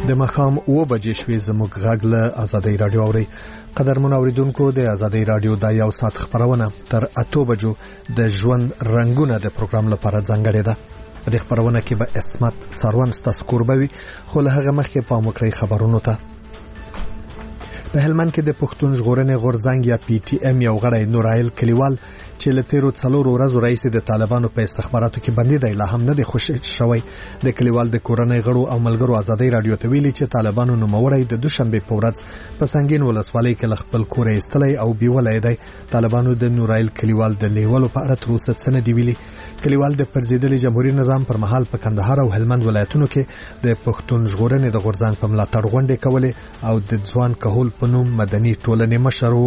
د مخام 9 بجې شوې زموږ غږ له آزادۍ رادیو اوري. قدرمن اوریدونکو د آزادۍ رادیو د یو ساعت خبرونه تر 8 بجو د ژوند رنگونه د پروګرام لپاره ځانګړې ده. په دې خبرونه کې به اسمت څاروان ستاسو قربوي، خو له هغه مخکې پام وکړئ خبرونو ته. په هلمند کې د پښتون ژغورنې غورځنګ یا پی ټی ایم یو غړی نورایل کلیوال چې له تیرو 4 ورځو رئیس د طالبانو په استخباراتو کې بندي دی، لا هم نه دی خوشی شوی. د کلیوال د کورنۍ غړو او ملګرو آزادۍ رادیو ته ویلي چې طالبانو نوموړی د دوشنبه په ورځ په سنگین ولسوالۍ کې خپل کور ایستلی او بیولای دی. طالبانو د نورایل کلیوال د لیولو په اړه تر اوسه څه نه دی ویلي. کلیوال د پرزیدلي جمهوریت نظام پر مهال په کندهار او هلمند ولایتونو کې د پښتون ژغورنې د غورځنګ په ملاتړ غونډې کولې او د ځوان کهول په نوم مدني ټولنې مشر وو.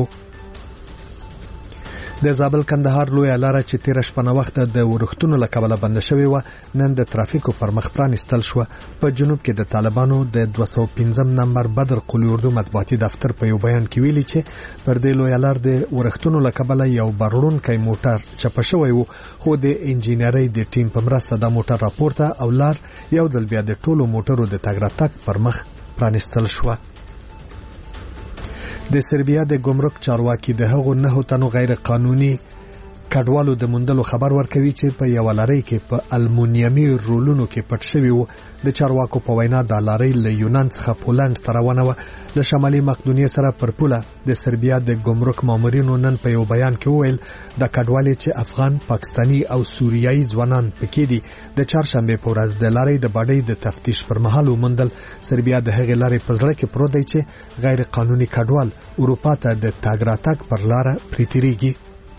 د زابل کندهار لوی لاره چې 13 شپه وخت د ورښتونو لکبله بند شوې و، نن د ترافیکو پر مخ پرانستل شو. په جنوب کې د طالبانو د 215 نمبر بدر قلی اردو مطبوعاتي دفتر په یو بیان کې ویلي چې پر دې لوی لار د ورښتونو لکبله یو بارونکي موټر چپ شوی و، خو د انجینرۍ د ټیم په مرسته د موټر راپورته او لار یو ځل بیا د ټولو موټرو د تګ راتګ پر مخ پرانستل شو. د سربیا د ګمرک چارواکي د هغو 9 تنو غیر قانوني کډوالو د موندلو خبر ورکوي چې په یو لارۍ کې په المونیمي رولونو کې پټ شوی وو. د چارواکو په وینا د لارۍ له یونان څخه پولند ته روانه و. له شمالي مقدونیې سره پر پوله د سربیا د ګمرک مامورینو نن په یو بیان کې وویل د کډوالي چې افغان، پاکستانی او سوریایي ځوانان پکې دي د چهارشنبه په ورځ د لارۍ د باډۍ د تفتیش پر مهال ومندل. سربیا د هغې لارې په زړه کې پروت دی چې غیر قانوني کډوال اروپا ته د تګ راتګ پر لار پریتریږي.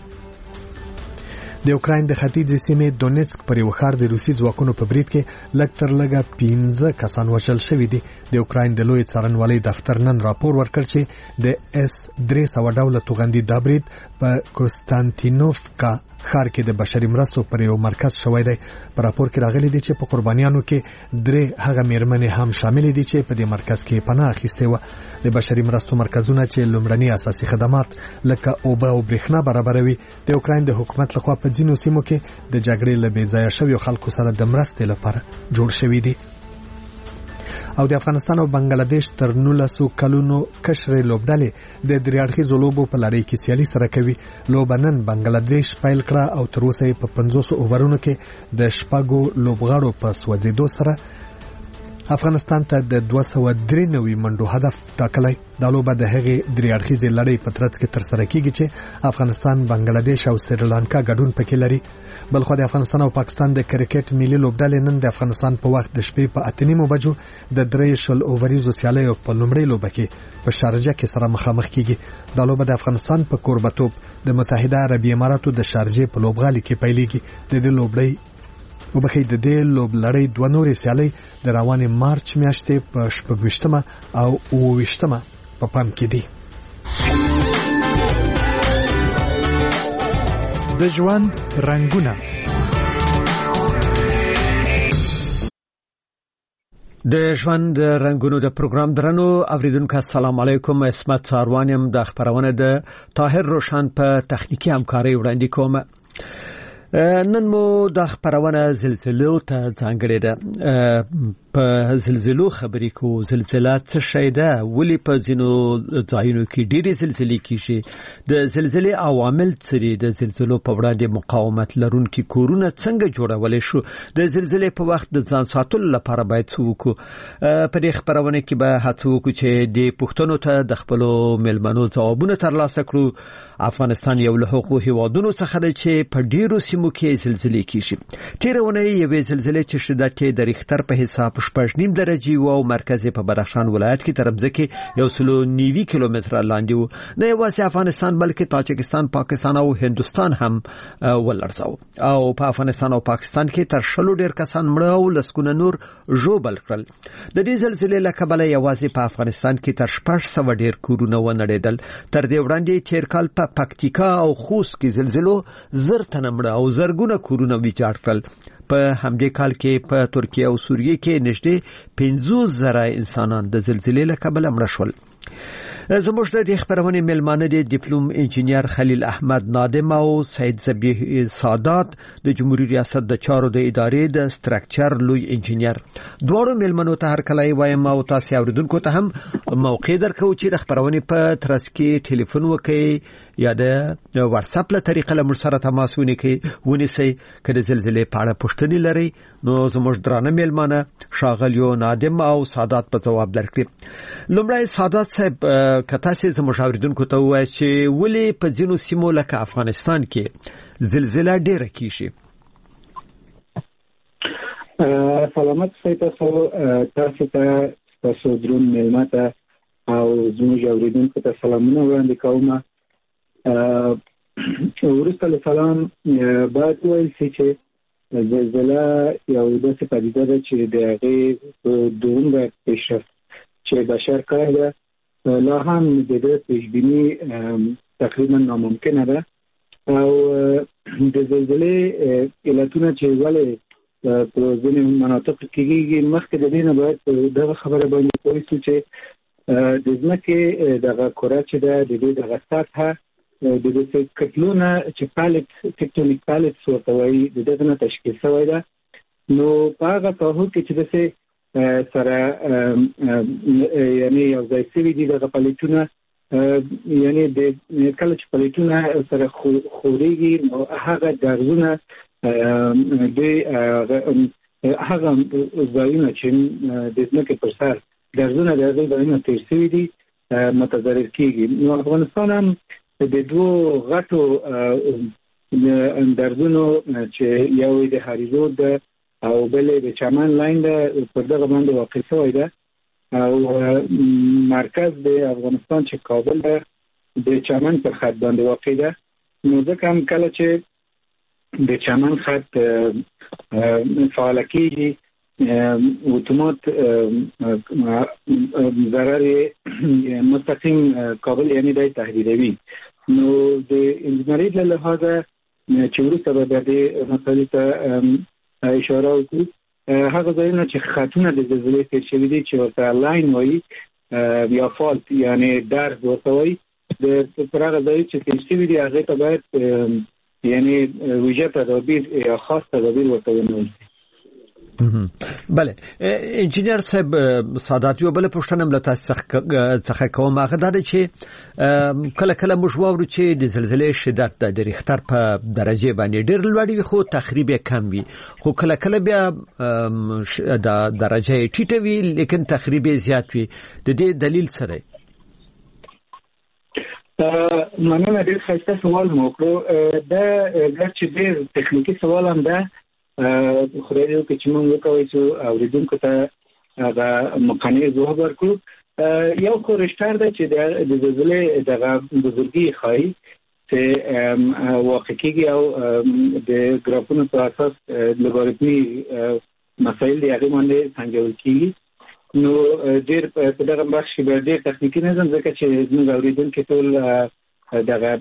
د اوکراین د ختیځې سیمې دونیتسک پر یو ښار د روسي ځواکونو په برید کې لږ تر لږه 15 کسان وژل شوي دي. د اوکراین د لوی څارنوالۍ دفتر نن راپور ورکړ چې د اس 300 ډوله توغندي د برید په کوستانتینوفکا ښار کې د بشري مرستو پر یو مرکز شوی دی. په راپور کې راغلي دي چې په قربانیانو کې 3 هغه میرمنې هم شامل دي چې په دې مرکز کې پناه اخیستې و. د بشري مرستو مرکزونه چې لومړني اساسي خدمات لکه اوبه او برېښنا برابروي د اوکراین د حکومت لخوا په ځینو سیمو کې د جګړې له بې ځایه شویو خلکو سره د مرستې لپاره جوړ شوي دي. او د افغانستان او بنگلاديش تر 19 کلونو کشرې لوبډلې د دریاړخیزو لوبو په لړۍ کې سیالي سره کوي. لوبنن بنگلاديش پیل کړه او تر اوسه په 500 اوورونو کې د شپږو لوبغاړو په سوځېدو سره افغانستان ته د 293 منډو هدف ټاکلی. دا لوبه د هغې دریاړخیزې لړۍ په ترڅ کې ترسره کیږي چې افغانستان، بنگلاديش او سریلانکا ګډون پکې لري. بلخو د افغانستان او پاکستان د کرکټ ملي لوبډلې نن د افغانستان په وخت د شپې په 8:30 بجو د 3 اووریزو سیالیو په لومړۍ لوبه کې په شارجه کې سره مخامخ کیږي. دا لوبه د افغانستان په کوربتوب د متحده عربی اماراتو د شارجه په لوبغالي کې پیلېږي. د دې لوبډلې د دې لوبلړۍ 2 نورې سیالۍ د روانې مارچ میاشتې په 28 او 29 په پام کې دي. د ژوند رنگونه. د ژوند رنگونو د پروګرام درنو اوریدونکو السلام علیکم. اسمت څاروان يم. د خبرونه د طاهر روشن په تخنیکی همکاري وړاندې کوم. نن مو د خبرونه زلزلو ته ځانګړې ده. په زلزلو خبرې کو. زلزلہ څه شی ده؟ ولی په ځینو ځایونو کې ډېرې زلزلې کیږي؟ د زلزلې عوامل څه دي؟ د زلزلو په وړاندې مقاومت لرونکي کورونه څنګه جوړولای شو؟ د زلزلې په وخت د ځان ساتلو لپاره باید څه وکړو؟ په دې خبرونه کې به هڅه وکړو چې د پښتنو ته د خپل ملمنو ځوابونه ترلاسه کړو. افغانستان یو له هغو هیوادونو څخه دی چې په ډېرو سیمو کې زلزلې کیږي. تیرونه یوې زلزلې چې شدت یې د ریختر په حساب 6.9 درجه او مرکز په بدخشان ولایت کې ترمزه کې 190 کیلومتر لاندې و. نه یوازې افغانستان بلکې تاجکستان، پاکستان او هندستان هم ولړزاو. او په افغانستان او پاکستان کې تر 100 ډیر کسان مړه او لسکونه نور ژوبل کړل. د دې زلزلې له کبله یوازې په افغانستان کې تر 600 ډیر کورونه ونړېدل. تر دې وړاندې تیر کال په پکتیکا او خوست کې زلزلو زر تنه مړه او زرګونه کورونه ویجاړ کړل. په همدې کال کې په ترکیه او سوریه کې نږدې 50,000 انسانان د زلزلې له کبله مړه شول. زموږ د خبرونه ملمانه دي ډیپلوم انجینیر خلیل احمد نادم او سید زبیح سادات د جمهوریت ریاست د چارو د ادارې د سټرکچر لوی انجینیر. دوړو ملمنو ته هر کله وایم او تاسو اوریدونکو ته هم موقع درکو چې د خبرونه په ترڅ کې ټلیفون وکړي یا د واتس اپ له طریقې له مرسته تماس ونیسئ کله زلزلې په اړه پوښتنې لري نو زموږ درانه ملمانه شاغلیو نادم او سادات په جواب درکړي. لومړی سادات صاحب کته سي زموږ اوریدونکو ته وایي چې ولې په ځینو سیمو لکه افغانستان کې زلزلہ ډېره کیږي. سلامت تاسو ته درون ملمته او زموږ اوریدونکو ته سلامونه وړاندې کوم. ورسته له سلام باید وایي چې زلزلہ یو داسې پدیده ده چې د هغې دومره پیشرفت چې بشر کړی ده لا هم د دې پیشبیني تقریبا ناممکنه ده او د زلزلې علتونه چې ولې په ځینې مناطقو کې کېږي مخکې د دې نه باید دغه خبره باندې پوه شو چې د ځمکې دغه کره چې ده د دې دغه سطحه د دې کتلونه چې پالت ټیکټونیک پالت ورته وایي د دې نه تشکیل شوی ده. نو په هغه تاهو کې چې داسې سره یعنی یو ځای شوي دي دغه پلیټونه یعنی د کله چې پلیټونه سره خورېږي نو هغه درزونه د هغه ځایونه چې د ځمکې پر سر درزونه د هغې ځایونه تېر شوي دي متضرر کېږي. نو افغانستان هم د دوه غټو درزونو چې یو د هریزود ده او بل د چمن لاین ده پر دغه باندې واقع شوی ده او مرکز د افغانستان چې کابل ده د چمن پر خط باندې واقع ده. نو ځکه هم کله چې د چمن خط فعال کېږي اتومات ضرر مستقیم کابل یعنی دای تهدیدوي. نو د انجنیری له لحاظه چې وروسته به د مسایلو ته اشاره وکړو هغه ځایونه چې خطونه د زلزلې تېر شوي دي چې ورته لاین وایي یا فالت یعنی درز ورته وایي د پر هغه ځای چې تېر شوي دي هغې ته باید یعنی ویژه تدابیر یا خاص تدابیر ورته ونیول شي. بله انجینیر صاحب سادات یو بل پوښتنه مله تاسو څخه کوم هغه دا چې کله کله موږ واورو چې د زلزلې شدت د ریختر په درجه باندې ډېر لوړ وي خو تخریب کم وي خو کله کله بیا د درجه ټیټه وي لیکن تخریب زیات وي د دې دلیل څه دی؟ مننه ډېر ښایسته سوال مو وکړو. دا چې ډېر تخنیکي سوال هم ده خدای دې وکړي چې موږ وکولی شو اورېدونکو ته هغه مقنع ځواب ورکړو. یو خو رشتر ده چې د زلزلې دغه بزرګي ښایي چې واقع کېږي او د ګرافونو په اساس لوګاریتمي مسایل د هغې باندې سنجول کېږي. نو ډېر په دغه بخش کې به ډېر تخنیکي نه ځم ځکه چې زموږ اورېدونکي ټول دغه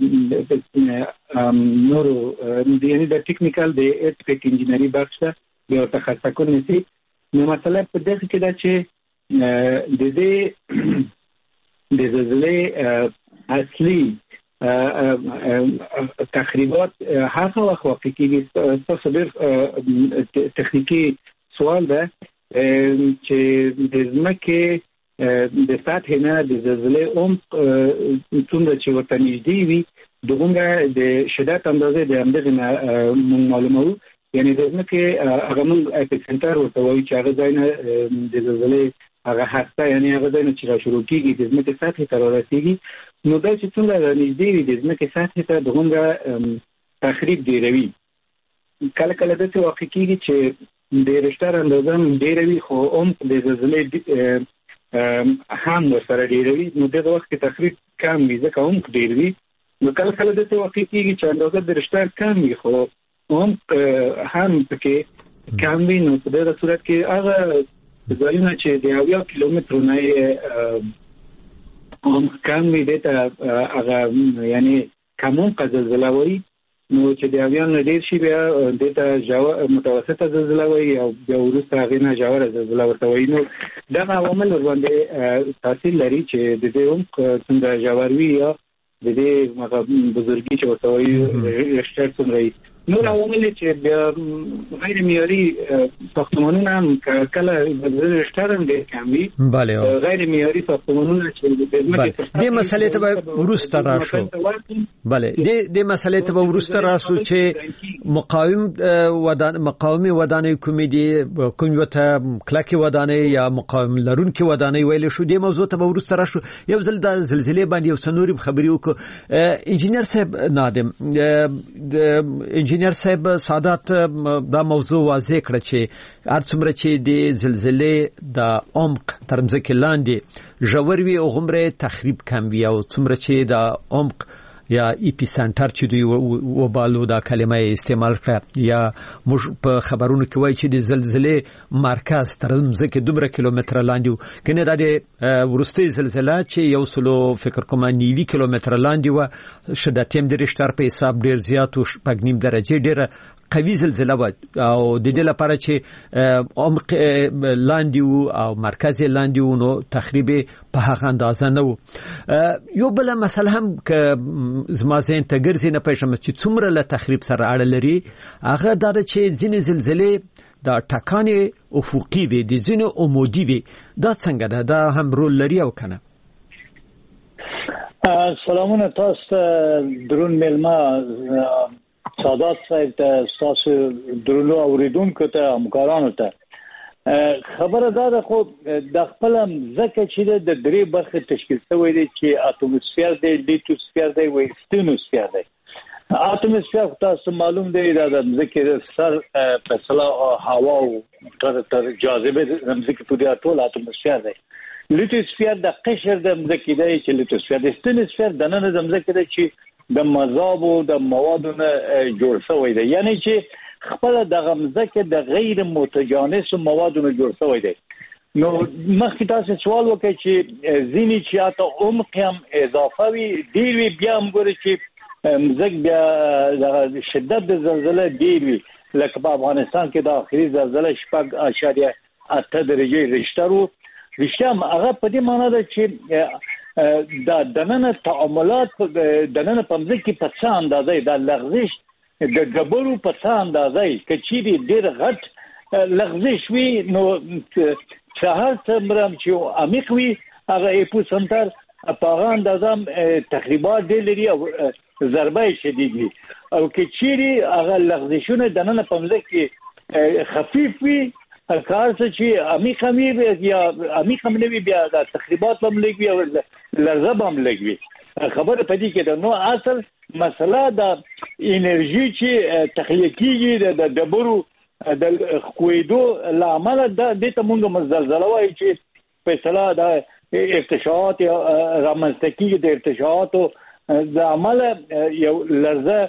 نورو یعنی د ټیکنیکل د ایرثکویک انجینری بخش ده بیا ورته خاصه کول نشي. نو مسله په دغه کې ده چې د دې د زلزلې اصلي تخریبات هغه وخت واقع کېږي. تاسو ډېر تخنیکي سوال ده چې د ځمکې د سطح نه د زلزلې عمق څومره چې ورته نږدې وي دغومره د شدت اندازې د همدغې نه موږ معلوموو. یعنې د ځمکې هغه موږ اپیسنټر ورته وایو چې هغه ځای نه د زلزلې هغه هسته یعنې هغه ځای نه چې راشروع کېږي د ځمکې سطحې ته رارسېږي نو دا چې څومره نږدې وي د ځمکې سطحې ته دغومره تخریب ډېروي. کله کله داسې واقع کېږي چې د رشتر اندازه هم ډېره وي خو عمق د زلزلې هم ورسره ډېروي نو دغه وخت کې تخریب کم وي ځکه عمق ډېر وي. نو کله کله داسې واقع کېږي چې اندازه د رشتر کم وي خو عمق هم پکې کم وي. نو په دغه صورت کې هغه ځایونه چې د 70 کیلومترو نه عمق کم وي دې ته هغه یعنې کم عمقه زلزله وایي. نو چې د اویان ډیر شي بیا دته متوسطه زلزلہ وي او بیا وروسته هغه نه جوړه زلزلہ ورته وي. نو دا عوامل باندې تاثیر لري چې د دې هم څنګه جوړوي یا د دې بزرګي چې ورته وي رشتہ څنګه نور عوامل چې غیر معیاري ساختمانونه هم کله د رشتارم ډېر کم وي. بله غیر معیاري ساختمانونه چې د مسلې ته ورسته راشو. بله د مسلې ته ورسته راشو چې مقاومي ودانۍ کومې دي کوم وته کلکي ودانۍ یا مقاوم لرونکي ودانۍ ویل شو. د موضوع ته ورسته راشو. یو ځل د زلزلې باندې یو څنوري خبري وکړو. انجینر صاحب نادم انجینر صاحب سادات دا موضوع واضح کړ چې ارڅومره چې د زلزلې د عمق ترمځکه لاندې ژور وي او غمره تخریب کم وي او څومره چې د عمق یا ایپی سنټر چې دوی وبالو دا کلمه استعمال کړه یا موږ په خبرونو کې وایي چې د زلزلې مرکز تر مځکه دومره کیلومتر لاندې کنه د ورستي زلزلہ چې یو سلو فکر کوم 90 کیلومتر لاندې و شدت هم د رشتار په حساب ډیر زیات او پګنیم درجه ډیره قوي زلزلہ و او د دې لپاره چې عمق لاندې او مرکز لاندې نو تخریب په هغه اندازه نه و. یو بل مسله هم ک زما زین ته ګرځي نه پېښم چې څومره له تخریب سره اړه لري هغه دا چې ځینې زلزلې دا ټکانې افقي وي د ځینې عمودي وي. دا څنګه ده دا هم رول لري او کنه؟ سلامونه تاسو درون ملما سادات صاحب ته تاسو درنو اوریدونکو ته همکارانو ته خبره ده خو د خپل ځکه چې د درې برخه تشکیل شوی دی چې اتموسفیر دی لیتوسفیر دی او ستنوسفیر دی. اتموسفیر تاسو معلوم دی دا د ځکه سر فاصله هوا او تر جاذبه د ځکه په دې ټول اتموسفیر دی. لیتوسفیر د قشر د ځکه دی چې لیتوسفیر د ستنوسفیر د نن د ځکه دی چې د مذاب او د موادونو جوړ شوی دی. یعنی چې خپل د غمزه د غیر متجانس موادونو جوړ شوی دی. نو مخکې تاسو سوال وکړئ چې ځینی چې اته عمق هم اضافه وي ډیر وی بیا هم ګوري چې مزګ بیا د شدت د زلزلې ډیر وي لکه په افغانستان کې د اخري زلزلې 6.8 درجه ریشتر وو. رښتیا هغه په دې معنی ده چې دا دننه تعاملات دننه په ځکه په څه اندازې دا لغزش د ډبرو په څه اندازې کچې ډیر غټ لغزش وي نو څهار څمرم چې عمیق وي هغه ایپو سنټر په هغه اندازه تخریبات ډیر لري او ضربه شدید وي او کچې هغه لغزشونه دننه په ځکه خفیف وي کار چې عمیق وي یا عمیق هم نه وي بیا د تخریبات هم لګوي او لرزب هم لګوي. خبره پدې کې ده نو اصل مسله د انرژي چې تخلیق کیږي د ډبرو د خویدو لامل د ته موږ زلزلہ وایي چې فیصله د ارتشاعات یا رامنځته کیږي د ارتشاعاتو د عمل یو لرزه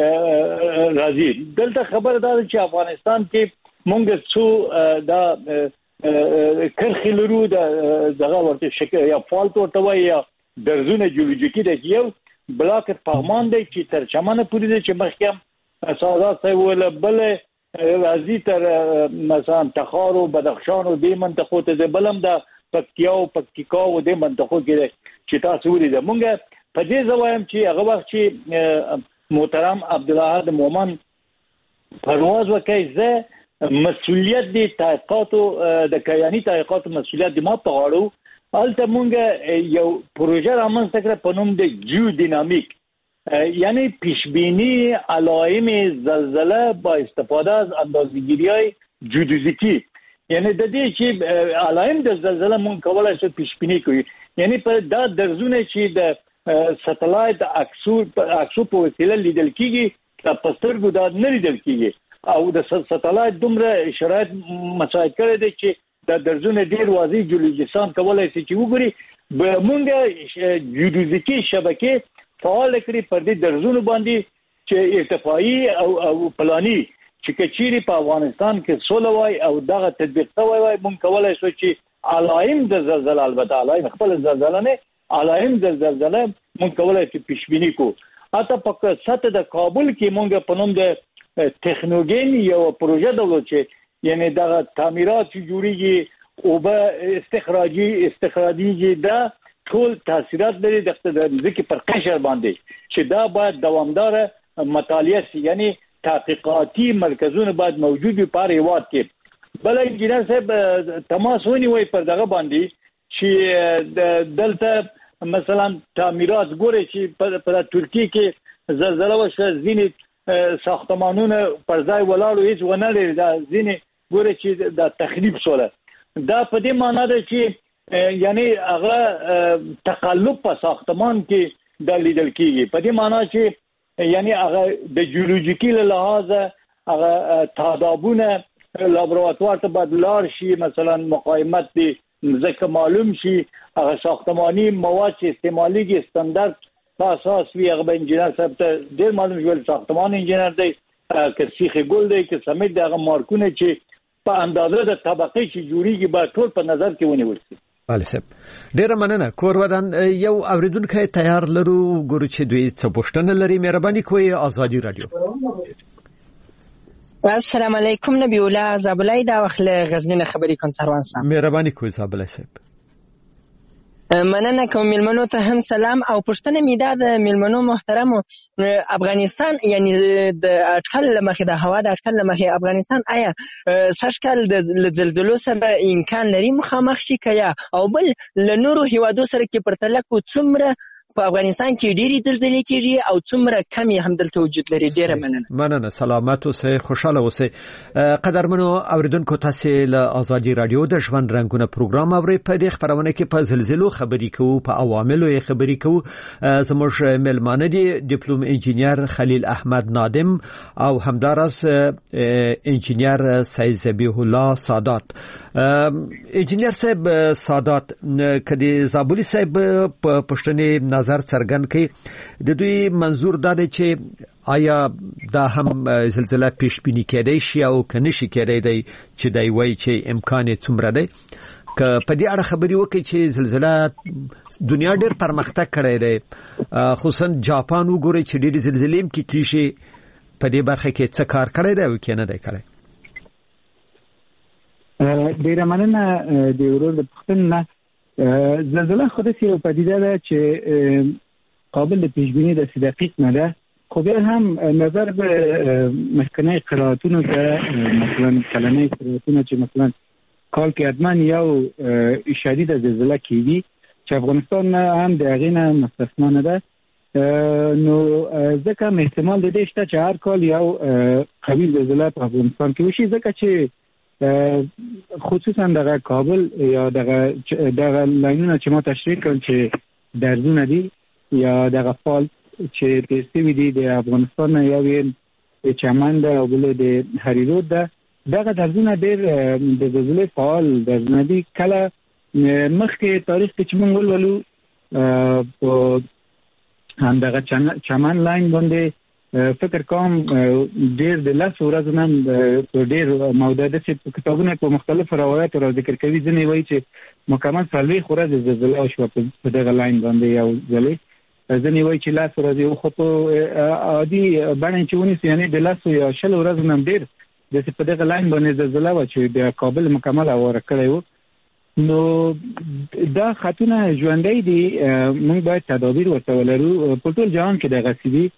راځي. دلته خبره ده چې افغانستان کې مونږ څو دا کرخي لرو دغه ورته شکل یا فالټ ورته وایي یا درزونه جیولوژیکي د یو بلاک پغمان دی چې تر چمنه پورې دی چې مخکې سادات صاحب ول بل راځي تر مثلا تخار او بدخشان او د منطقو ته بلم د پکتیا او پکتیکا او د منطقو کې چې تاسو ولید مونږ په دې ځوایم چې هغه وخت چې محترم عبدالله مومن پرواز وکړي زه مسؤلیت دی تحقیقاتو د کیانی تحقیقاتو مسؤلیت دی ما په غاړو البته مونږ یو پروژه رامنځته کړه په نوم د جیو دینامیک یعنی پیشبینی علائم زلزله با استفاده از اندازه‌گیری‌های جیودیزیکی یعنی د دې چې علائم د زلزله مونږ کولای شو پیشبینی کړو یعنی په دا درزونه چې د ساتلایت عکسو په وسیله لیدل کیږي په سترګو دا نه لیدل کیږي او د ساتلایت دومره شرایط مساعد کړی دی چې د درزونه ډیر واضح جیولوژیستان کولای شي چې وګوري به مونږ جیودیزیکی شبکې فعال کړی پر دې درزونه باندې چې ارتفاعي او پلاني چې کچيري په افغانستان کې سول وای او دغه تطبیق شوی وای مونږ کولای شو چې علائم د زلزلہ البته علائم خپل زلزلہ نه علائم د زلزلہ مونږ کولای شو پیشبینی کو حتی په سطح د کابل کې مونږ په نوم د تکنوګین یو پروژه درلود چې یعنی د تعمیرات جوړیږي او به استخراجي دا ټول تاثیرات لري د ځکه پر قشر باندې چې دا باید دوامدار مطالعه شي، یعنی تحقیقاتي مرکزونه باید موجود وي په هیواد کې. بل انجینر صاحب تماس ونیوي پر دغه باندې چې دلته مثلا تعمیرات ګوري چې په ترکیه کې زلزلہ وشوه، ځینې ساختمانونه پر ځای ولاړو هیڅ ونه لري، دا ځینې ګوري چې دا تخریب شول. دا په دې معنی ده چې یعنی هغه تقلب په ساختمان کې د لیدل کیږي، په دې معنی چې یعنی هغه د جیولوژیکي لحاظ هغه تادابونه لابراتوار ته باید لار شي، مثلا مقاومت دي ځکه معلوم شي، هغه ساختماني مواد چې استعماليږي استاندارد په اساس وي. هغه انجینر صاحب ته ډېر معلوم شول، ساختمان انجینر دی که سیخ ګل دی که سمید دی، هغه مارکونه چې په اندازه د طبقې چې جوړیږي باید ټول په نظر کې ونیول شي. بله صاحب ډیره مننه. کور ودان یو اوریدونکو تیار لرو ګورو چې دوی څه پوښتنه لري. مهرباني کوئ آزادی رادیو. السلام علیکم نبی الله زابلای دا وخت له غزنین خبري کوم سروان صاحب. مهرباني کوئ زابلای صاحب. مننه کوم ملمنو ته هم سلام او پښتنه میدا د ملمنو محترم افغانستان یعنی د اټکل لمخې د هوا د اټکل لمخې افغانستان آیا سشکل د زلزلو سره امکان لري مخامخ شي کیا او بل ل نورو هیوادو سره کې پرتله کو څومره په افغانستان کې ډېری زلزلې کېږي او څومره کمی هم دلته وجود لري. ډېره مننه. سلامت اوسئ، خوشاله اوسئ. قدرمنو اوریدونکو تاسو له آزادی رادیو د ژوند رنگونه پروګرام اورئ. په دې خبرونه کې په زلزلو خبرې کوو، په عواملو یې خبرې کوو. زموږ ملمانه دي ډیپلوم انجینر خلیل احمد نادم او همدارس انجینر سید ذبیح الله سادات. انجینر صاحب سادات کدي زابلی صاحب په پښتني نظر څرګند کړي، د دوی منظور دا دی چې آیا دا هم زلزلہ پیش بینی کېدای شي او کنه شي کېدای دی چې دای وای چې امکان یې څومره دی. که په دې اړه خبرې وکړي چې زلزلہ دنیا ډېر پرمختګ کړی دی، خصوصا جاپان وګورئ چې ډېرې زلزلې هم کېږي، په دې برخه کې څه کار کړی دی او کې نه دی کړی. ډېره مننه د ورور د پوښتنې. زلزلہ خو داسې یو پدیده ده چې قابل د پیش بیني د دقیق نه ده، خو بیا هم نظر به مخکنی قرائتونو ته مثلا کلنۍ قرائتونه چې مثلا کال کې حتما یو شدید زلزلہ کیږي چې افغانستان هم د هغې نه مستثنا نه ده، نو ځکه هم احتمال د دې شته چې هر کال یو قوي زلزلہ په افغانستان کې وشي، ځکه چې خصوصا دغه کابل یا دغه لاینونه چې ما تشریح کړل چې درزونه دي یا دغه فالت چې تیستی دي د افغانستان یو د چمن ده او بل د هریرود ده، دغه درزونه ډېر د زلزلې فعال درزونه دي. کله مخکې تاریخ کې چې موږ ولولو په همدغه چمن لاین باندې فکر کوم ډېر د 10 ورځو نه په ډېر موده چې کتابونه په مختلفو روایتو را ذکر کوي، ځینې وایي چې مکمل 40 ورځې زلزله وشوه په دغه لاین باندې یو ځلې، ځینې وایي چې 10 ورځې، خو په عادي بڼه چې ونیسو یعنې د 10 یا 20 ورځو نه ډېر داسې په دغه لاین باندې زلزله وه چې د کابل مکمل اواره کړی و. نو دا خطونه ژوندی دي، موږ باید تدابیر ورته ولرو. په ټول جهان کې دغسې دي،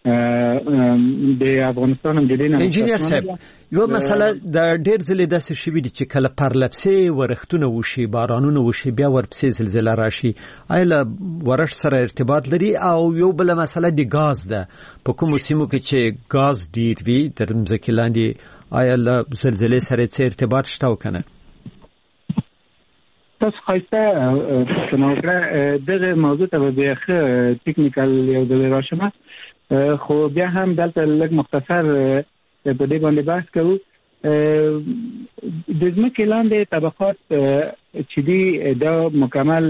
د افغانستان هم د دې نه. انجینر صاحب یو مسله د ډېر ځلې داسې شوي دي چې کله پرلپسې ورښتونه وشي، بارانونه وشي، بیا ورپسې زلزله راشي. آیا له ورښت سره ارتباط لري؟ او یو بله مسله د ګاز ده، په کومو سیمو کې چې ګاز ډېر وي تر ځمکې لاندې، آیا له زلزلې سره څه ارتباط شته او که نه؟ تاسو ښایسته پوښتنه وکړه. دغه موضوع ته به بیا ښه ټیکنیکل یو ځل راشم، خو بیا هم دلته لږ مختصر په دې باندې بحث کوو. د ځمکې لاندې طبقات چې دي دا مکمل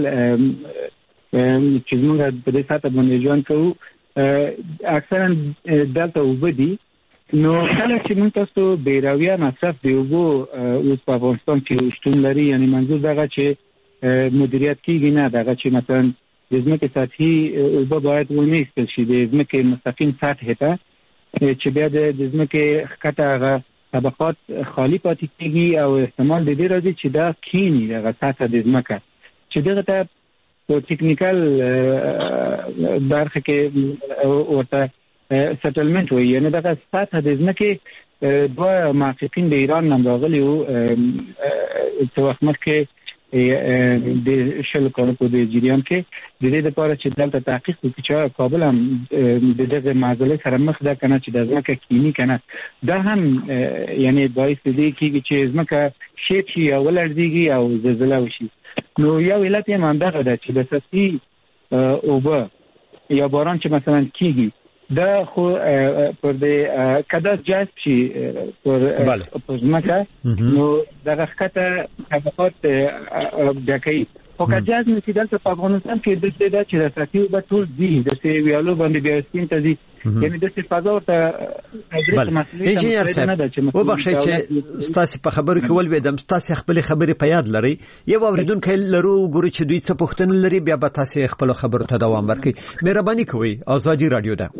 چې موږ په دې سطح باندې ژوند کوو اکثرا دلته اوبه دي. نو کله چې موږ تاسو بیرویه مصرف د اوبو اوس په افغانستان کې شتون لري، یعنی منظور دغه چې مدیریت کیږي نه، دغه چې مثلا د ځمکې سطحي اوبه باید ونه ایستل شي د ځمکې مستقیم سطح ته چې بیا د ځمکې ښکته هغه طبقات خالی پاتې کېږي او احتمال د دې راځي چې دا کینی دغه سطح د ځمکه چې دغه ته په ټیکنیکل برخه کې ورته سټلمنټ وایي، یعنی دغه سطح د ځمکې دوه محققین د ایران نه راغلي وو څه وخت مخکې د شل کالو په جریان کې د دې لپاره چې دلته تحقیق وکړي چې کابل هم د دغه معضلې سره مخ ده کنه چې د ځمکه کینی کنه دا هم یعنی باعث دی چې ځمکه شیب شي او ولړزيږي او زلزله وشي. نو یو علت یې مندغه ده چې د سطحي اوبه یا باران چې مثلا کیږي دا خو پر د کدا جذب شي پر ځمکه نو دغه ښکته طبقات ډکوي خو که جذب نشي دلته په افغانستان کې د څه دا چې د سطحي اوبه ټول دي د څه ویالو باندې بیا سپین ته دي یعنی د څه فضا ورته انجینر صاحب وبخښئ چې ستاسو په خبرو کې ولویدم ستاسو خپل خبرې په یاد لري یو اوریدونکو لرو ګوري چې دوی څه پوښتنه لري بیا به تاسو خپل خبرو ته دوام ورکړئ. مهرباني کوئ ازادي رادیو ده.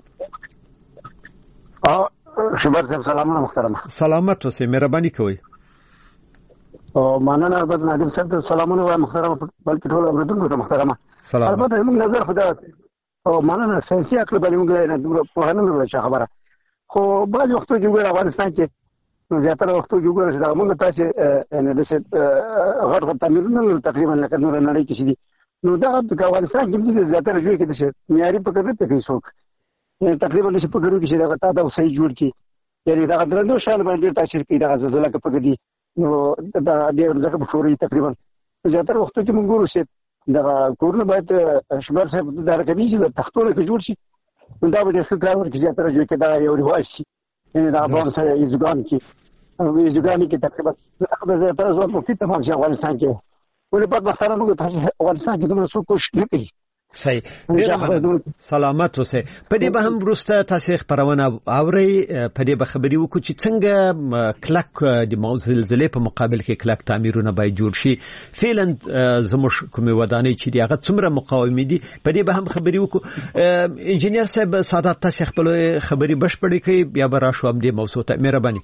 شبر صاحب سلامونه محترم. سلامت اوسئ مهرباني کوئ. او مننه البته نادم صاحب سلامونه وایم محترم بلکې ټول اوریدونکو ته محترمه. البته موږ نظر خدا او مننه ساينسي عقل باندې موږ په هنه نو خبره خو بعض وختو کې ګور افغانستان کې زیاتره وختو کې ګور چې موږ تاسو نه د څه غړ تعمیرونه تقریبا لکه نور نړۍ کې شي نو دا د افغانستان کې زیاتره جوړ کې د معیاري په کده ته کې څوک تقریبا نشي په ګرو کې چې دا تا صحیح جوړ کی یعنی دا درنو شان باندې تاثیر کوي دا زلزلہ کې پکې دي نو دا ډېر ځکه په فوري تقریبا زیاتره وخت کې موږ ګورو چې دا کورونه باید شمار صاحب دا راکوي چې تختونه کې جوړ شي دا به څه کار ورکړي زیاتره جوړ کې دا یو رواج شي یعنی دا په څه ایزګان کې تقریبا دا زیاتره زو په فیته باندې افغانستان کې ولې په مثلا موږ تاسو افغانستان کې دومره څه کوشش نه کوي. صحیح ډیر سلامت اوسئ. په دې به هم وروسته تاسو خبرونه اورئ په دې به خبري وکړو چې څنګه کلک د زلزلې په مقابل کې کلک تعمیرونه باید جوړ شي فعلا زموږ کومه ودانۍ چې دی هغه څومره مقاومه دي په دې به هم خبري وکړو. انجینر صاحب سادات تاسو خپل خبري بشپړی کوي بیا به راشو هم دې موضوع ته مهرباني.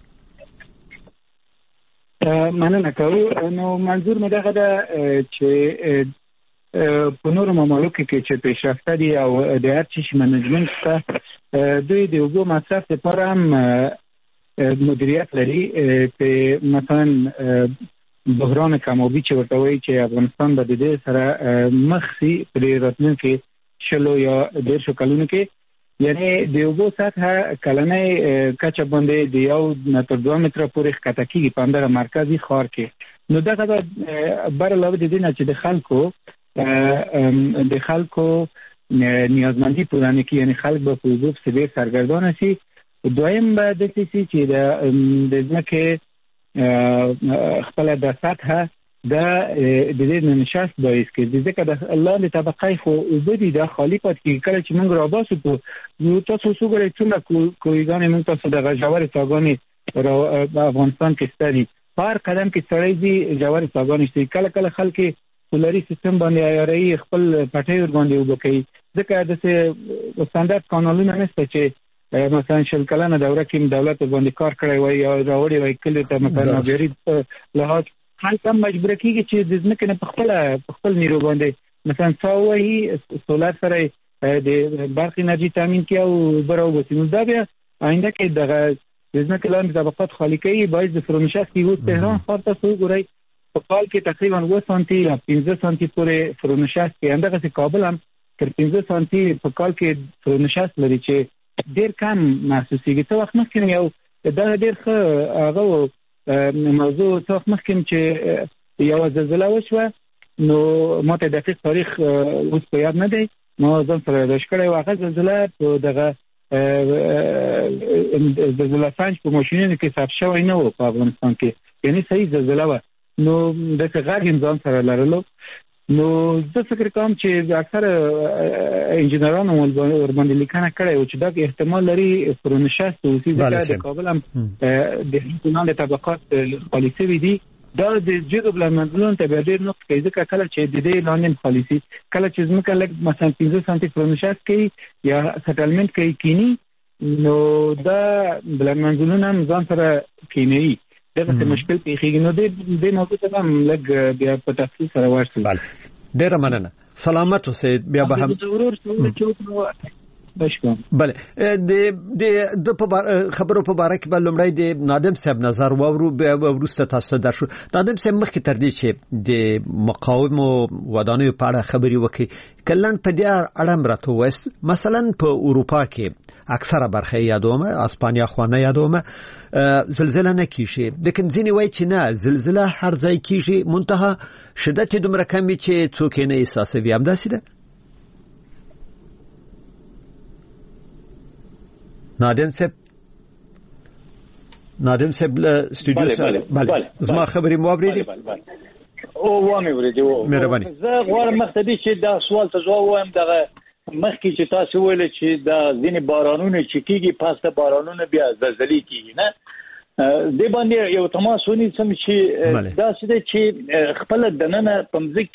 مننه کوم. نو منظور مې دغه ده چې په نورو ممالکو کې چې پیشرفته دي او د هر چیز منیجمنت ته دوی د اوبو مصرف لپاره هم مدیریت لري. په مثلا بحران کمابی چې ورته وایي چې افغانستان به د دې سره مخ شي په راتلونکي شلو یا 1.5 کلونو کې یعنی د اوبو سطح کلنۍ کچه باندې د 1 تر 2 متره پورې ښکته کېږي په همدغه مرکزي ښار کې. نو دغه بر علاوه د دې نه چې د خلکو نیازمندی پوره کی یعنی خلک به په اوبو ډېر سرګردانه شي. دویم به د څه چې د ځمکې خپل د سطح د دې نشاست باعث کې ځکه د الله له طبقه خو اوبه دي د خالی پات کې کله چې موږ را باسو په یو تاسو وګورئ څومره کویګانې موږ تاسو د غژورې څاګانې په افغانستان کې ستاري هر قدم کې سړی دي جوړې څاګانې شي کله خلک سولري سیستم باندې عیاري خپل پټي ور باندې وبکي ځکه د څه ستاندرد قانونونه نشته چې مثلا شل کلنه دوره کې دولت باندې کار کړی وای یا راوړی وای کله ته مثلا غیر لحاظ خلک هم مجبور کیږي چې د ځمکې نه په خپل نیرو باندې مثلا څاوي سولر سره د برق انرژي تامین کوي او برابر وسیله دا بیا آینده کې دغه د ځمکې لاندې طبقات خالی کوي باعث د فرونشست یو تهران ښار ته وګورئ په کال کې تقریبا 2 سانتي یا 15 سانتي پورې فرونشست کې اندغه چې کابل هم تر 15 سانتي په کال کې فرونشست لري چې ډیر کم محسوسيږي. څو وخت مخکې یو دا ډیر ښه هغه موضوع څو وخت مخکې چې یو زلزلہ وشوه نو ماته دقیق تاریخ اوس په یاد نه دی ما ځان سره یاداش کړی واقع زلزلہ په دغه زلزلہ سنج په ماشینونو کې ثبت شوی نه و په افغانستان کې یعنی صحیح زلزلہ و نو د څنګه انسان سره لرلو نو زه فکر کوم چې اکثر انجنیرانو ور باندې لیکنه کړې او چې دا احتمال لري فرونشست او سیده د کابل هم د هیڅ طبقات پالیسي دي دا د جګو بلمنځلون ته به ډېر نقص کوي ځکه کله چې د دې لاندې پالیسي کله چې ځمکه لږ مثلا 15 سانتي فرنشات کوي یا سټلمنټ کوي کینی نو دا بلمنځلون هم ځان سره کینی دغه څه مشکل پیښیږي نو د موضوع ته هم لږ بیا په تفصیل سره ورسېږو. بله ډېره مننه. سلامت اوسئ. بیا به هم بله د خبرو په باره کې به لومړی د نادم صاحب نظر واورو بیا وروسته تاسو ته درشو. نادم صاحب مخکې تر دې چې د مقاومو ودانیو په اړه خبرې وکړي کلن په دې اړه راته وایست مثلا په اروپا کې اکثره برخه یادومه اسپانیا خوانه یادومه زلزله نه کیږي لیکن ځینې وایي چې نه زلزله هر ځای کیږي منتها شدت دومره کمی چې څوک یې نه احساسوي. همداسې ده؟ نادم صاحب استودیو سره بله زما خبرې مو اوریدي او وامه ورته و مهرباني. زه غواړم مخدي چې دا سوال ته ځواب وایم دغه مخکې چې تاسو ویل چې دا ځینې بارانونه چې کیږي پاسته بارانونه بیا زلزلې کیږي نه د باندې یو تماسونی سم چې دا څه دي چې خپل دننه پمځک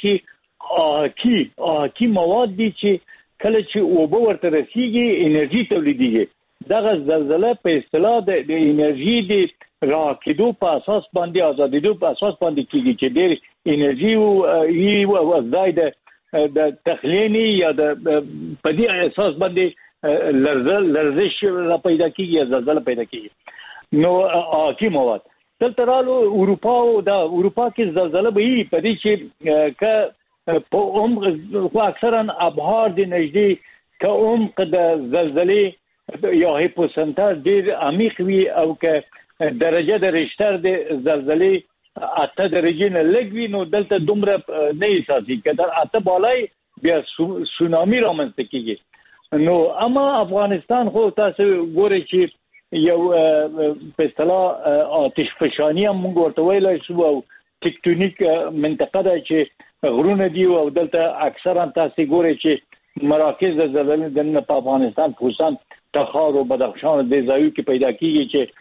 کې کی مواد دي چې کله چې اوبه ورته رسیږي انرژي تولیديږي دغه زلزله په اصطلاح د انرژي د راکېدو په اساس باندې ازادېدو په اساس باندې کیږي چې ډېر انرژي او زائد د تخلینی یا د په دې اساس باندې لرزش پیدا کیږي یا زلزله پیدا کیږي نو کی مواد دلته رالو اروپا کې زلزله به وي په دې چې ک په خو اکثرا ابهار د نږدې ک عمق د زلزلې یا هیپوسنتر ډیر عمیق وي او که درجه د ریشتر د زلزلې 8 درجې نه لږ وي نو دلته دومره نه احساسي کېدل 8 بالای بیا سونامي رامنځته کیږي نو اما افغانستان خو تاسو ګورئ چې یو په اصطلاح آتش فشانی هم موږ ورته ویلای شو او ټیکټونیک منطقه ده چې غرونه دی او دلته اکثرا تاسو ګورئ چې مراکز د زلزلې د افغانستان خصوصا تخار او بدخشان د ځایو کې پیدا کیږي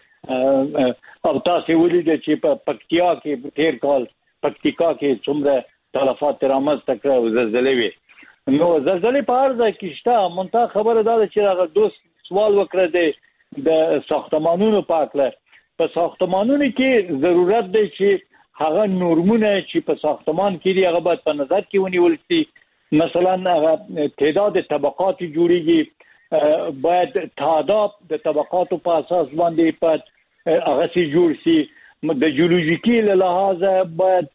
چې او تاسو ولیدل چې په پکتیا کې تیر کال پکتیکا کې څومره تلفات رامنځته کړ او زلزلې وي نو زلزلې په هر ځای کې شته مونږ خبره ده چې هغه دوست سوال وکړه د ساختمانونو په اړه په ساختمانونو کې ضرورت دی چې هغه نورمونه چې په ساختمان کې دی هغه باید په نظر کې ونیول شي مثلا هغه تعداد طبقات جوړیږي باید تعداد د طبقاتو په اساس باندې په هغه سي جوړ شي د جیولوژیکي لحاظه باید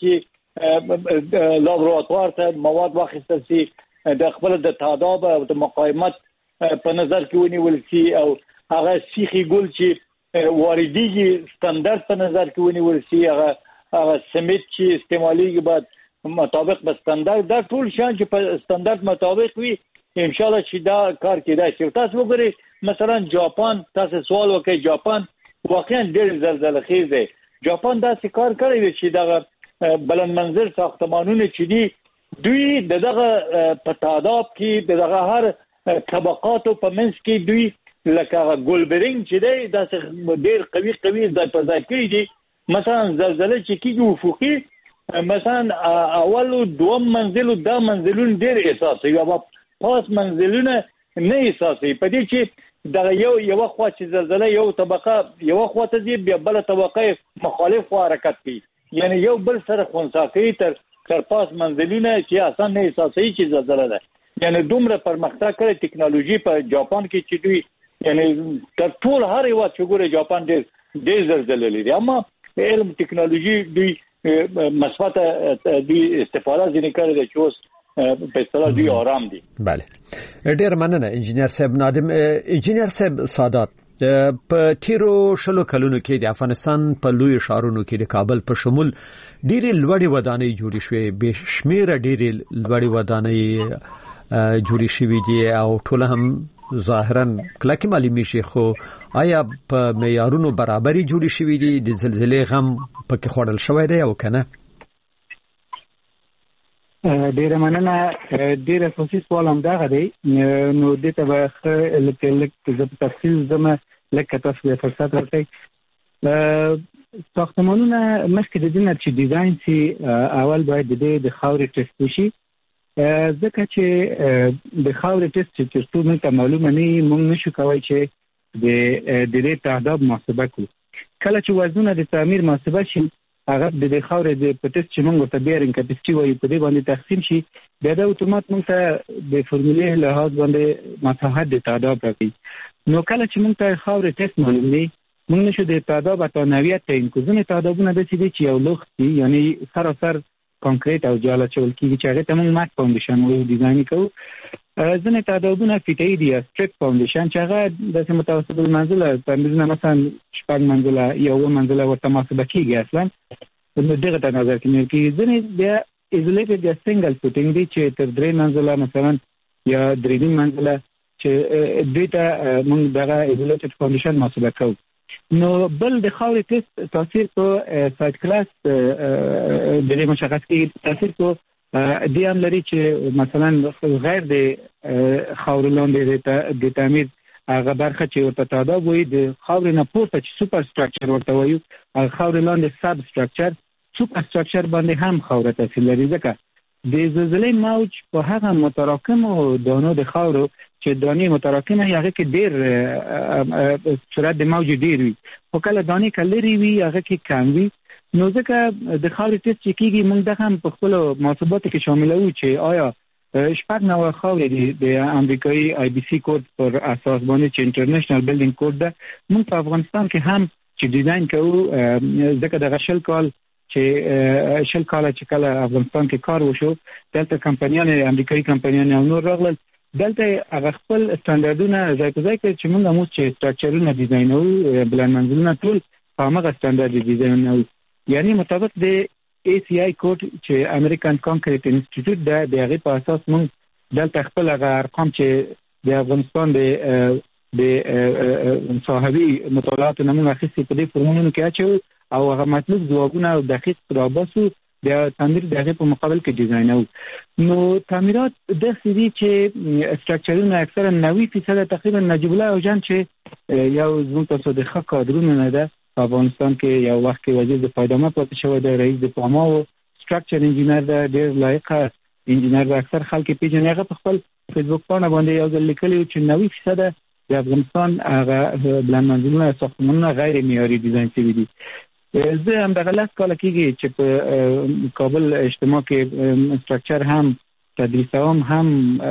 چې لابراتوار ته مواد واخیستل شي د خپل د تعداد او د مقاومت په نظر کې ونیول شي او هغه سیخي ګل چې واردېږي ستاندرد په نظر کې ونیول شي هغه سمیت چې استعمالي بعد مطابق به ستاندرد دا ټول شان چې په ستاندرد مطابق وي ان شاء الله چې دا کار کېدای شي. تاسو وګورئ مثلا جاپان تاسو سوال وکړئ جاپان واقعا ډېر زلزلې خیز دی جاپان دا څه کار کړی دی چې دا بلند منزل ساختمانونه چې دي دوی دغه په تعداد کې دغه هر طبقاتو په منځ کې دوی لکه ګولبرینګ چې دی دا ډېر قوي ځای په ځای کړی دي مثلا زلزلې چې کیږي افقي مثلا اول دوم منزل او دا منزلون ډېر احساسي او پاس منزلونه نه احساسي په دې چې دا یو خوا چې زلزلہ یو طبقه یو خوا ته دی بیا بل طبقه مخالف حرکت کوي یعنی یو بل سره خنثی کوي تر پاس منزلونه چې اسان نه احساسي چې زلزلہ ده یعنی دومره پرمختګ کړی ټکنالوژي په جاپان کې چې دوی یعنی تر ټول هر یو چې ګوره جاپان ډېر زلزلې لري اما علم ټکنالوژي دوی مثبت دوی استفاده ځینې کړی چې اوس په اصطلاح دوی آرام دي. بله ډېر مننه انجینر صاحب نادم. انجینر صاحب سادات په تیرو شلو کلونو کې د افغانستان په لوی ښارونو کې د کابل په شمول ډېرې لوړې ودانۍ جوړې شوې به شمیره ډېرې لوړې ودانۍ جوړې شوې دي او ټول هم ظاهرا کلکه معلومي شي خو آیا په معیارونو برابرۍ جوړې شوې دي د زلزلې غم پکې خوړل شوی دی او کنه؟ ډیره مننه ډیره اساسي سوال هم دا غدي نو د ته به لکه په تفصیل زما لکه تاسو په فرصت راځي ساختمانونه مخکې د دې نه چې ډیزاین سي اول باید د خاورې ټیسټ وشي، ځکه چې د خاورې ټیسټ چې تر څو موږ ته معلومه نه وي موږ نشو کولی چې د دې تعداد محاسبه کړو. کله چې وزنونه د تعمیر محاسبه شي هغه د خاورې د ټیسټ چې موږ ورته بیرینګ کپاسټي وایو په دې باندې تقسیم شي، بیا د اتومات موږ ته د فورمولې لحاظ باندې مساحت د تعداد راکوي. نو کله چې موږ ته خاورې ټیسټ معلوم وي موږ نشو د تعداد او نوعیت تعیین کوو. ځینې تعدادونه داسې دي چې یو لوښ دي، یعنی سراسر کانکریټ او جاله چول کېږي چې هغې ته موږ مټ فاونډیشن وایو ډیزاین کوو. ځینې تعدادونه فیټه‌ای دي یا سټریپ فاونډیشن چې هغه داسې متوسط المنزله تعمیرونه مثلا 6 منزله یا 7 منزله ورته محاسبه کېږي اصلا نو دغه ته نظر کې نیول کېږي. ځینې بیا ایزولیټډ یا سنګل فوټینګ دي چې تر 3 منزله مثلا یا 3 منزله چې دوی ته موږ دغه ایزولیټډ فاونډیشن محاسبه کوو. نو بل د خاورې ټیسټ تاثیر په سایت کلاس د دې مشخص کې تاثیر په دې هم لري چې مثلا غیر د خاورې لاندې د تعمیر هغه برخه چې ورته تعداد وایي د خاورې نه پورته چې سوپر سټرکچر ورته وایو، هغه خاورې لاندې سب سټرکچر سوپر سټرکچر باندې هم خاوره تاثیر لري، ځکه د زلزلې موج په هغه متراکمو دانو د خاورو چې دانې متراکمه هغه کې ډېر سرعت د موج ډېر وي، خو کله دانې کلري وي هغه کې کم وي. نو ځکه د خاورې ټیسټ چې کېږي موږ دغه هم په خپلو محاسباتو کې شاملوو چې آیا 6 نوع خاورې د امریکایي آی بي سي کوډ پر اساس باندې چې انټرنیشنل بلډینګ کوډ ده موږ په افغانستان کې هم چې ډیزاین کوو، ځکه دغه شل کاله چې کله افغانستان کې کار وشو دلته کمپنیان امریکایي کمپنیان او نور راغلل، دلته هغه خپل سټانډرډونه ځای په ځای کړي چې موږ هم چې سټرکچرونه ډیزاینوو بلند منزلونه ټول په همغه سټانډرډ ډیزاینوو، یعنی مطابق د ACI کوډ چې امریکن کانکریټ انسټیټیوټ ده د هغې په اساس موږ دلته خپل هغه ارقام چې د افغانستان د صاحبي مطالعاتو نه موږ اخیستي په دې فورمولونو کې اچوو او هغه مطلوب ځوابونه او دقیق راباسو بیا تعمیر د هغې په مقابل کې ډیزاینوو. نو تعمیرات داسې دي چې سټرکچرونه اکثرا 90% تقریبا نجیب الله اوجان چې یو زموږ تاسو د ښه کادرونو نه ده په افغانستان کې یو وخت کې وزیر د پایدامه پاتې شوی دی، رئیس د پاما و سټرکچر انجینر ده، ډېر لایقه انجینر ده، اکثر خلک یې پیژني. هغه په خپل فیسبوک پاڼه باندې یو ځل لیکلي و چې 90% د افغانستان هغه بلند منزلونه ساختمانونه غیر معیاري ډیزاین شوي دي. زه همدغه 10 کاله کېږي چې په کابل اجتماع کې سټرکچر هم تدریسوم هم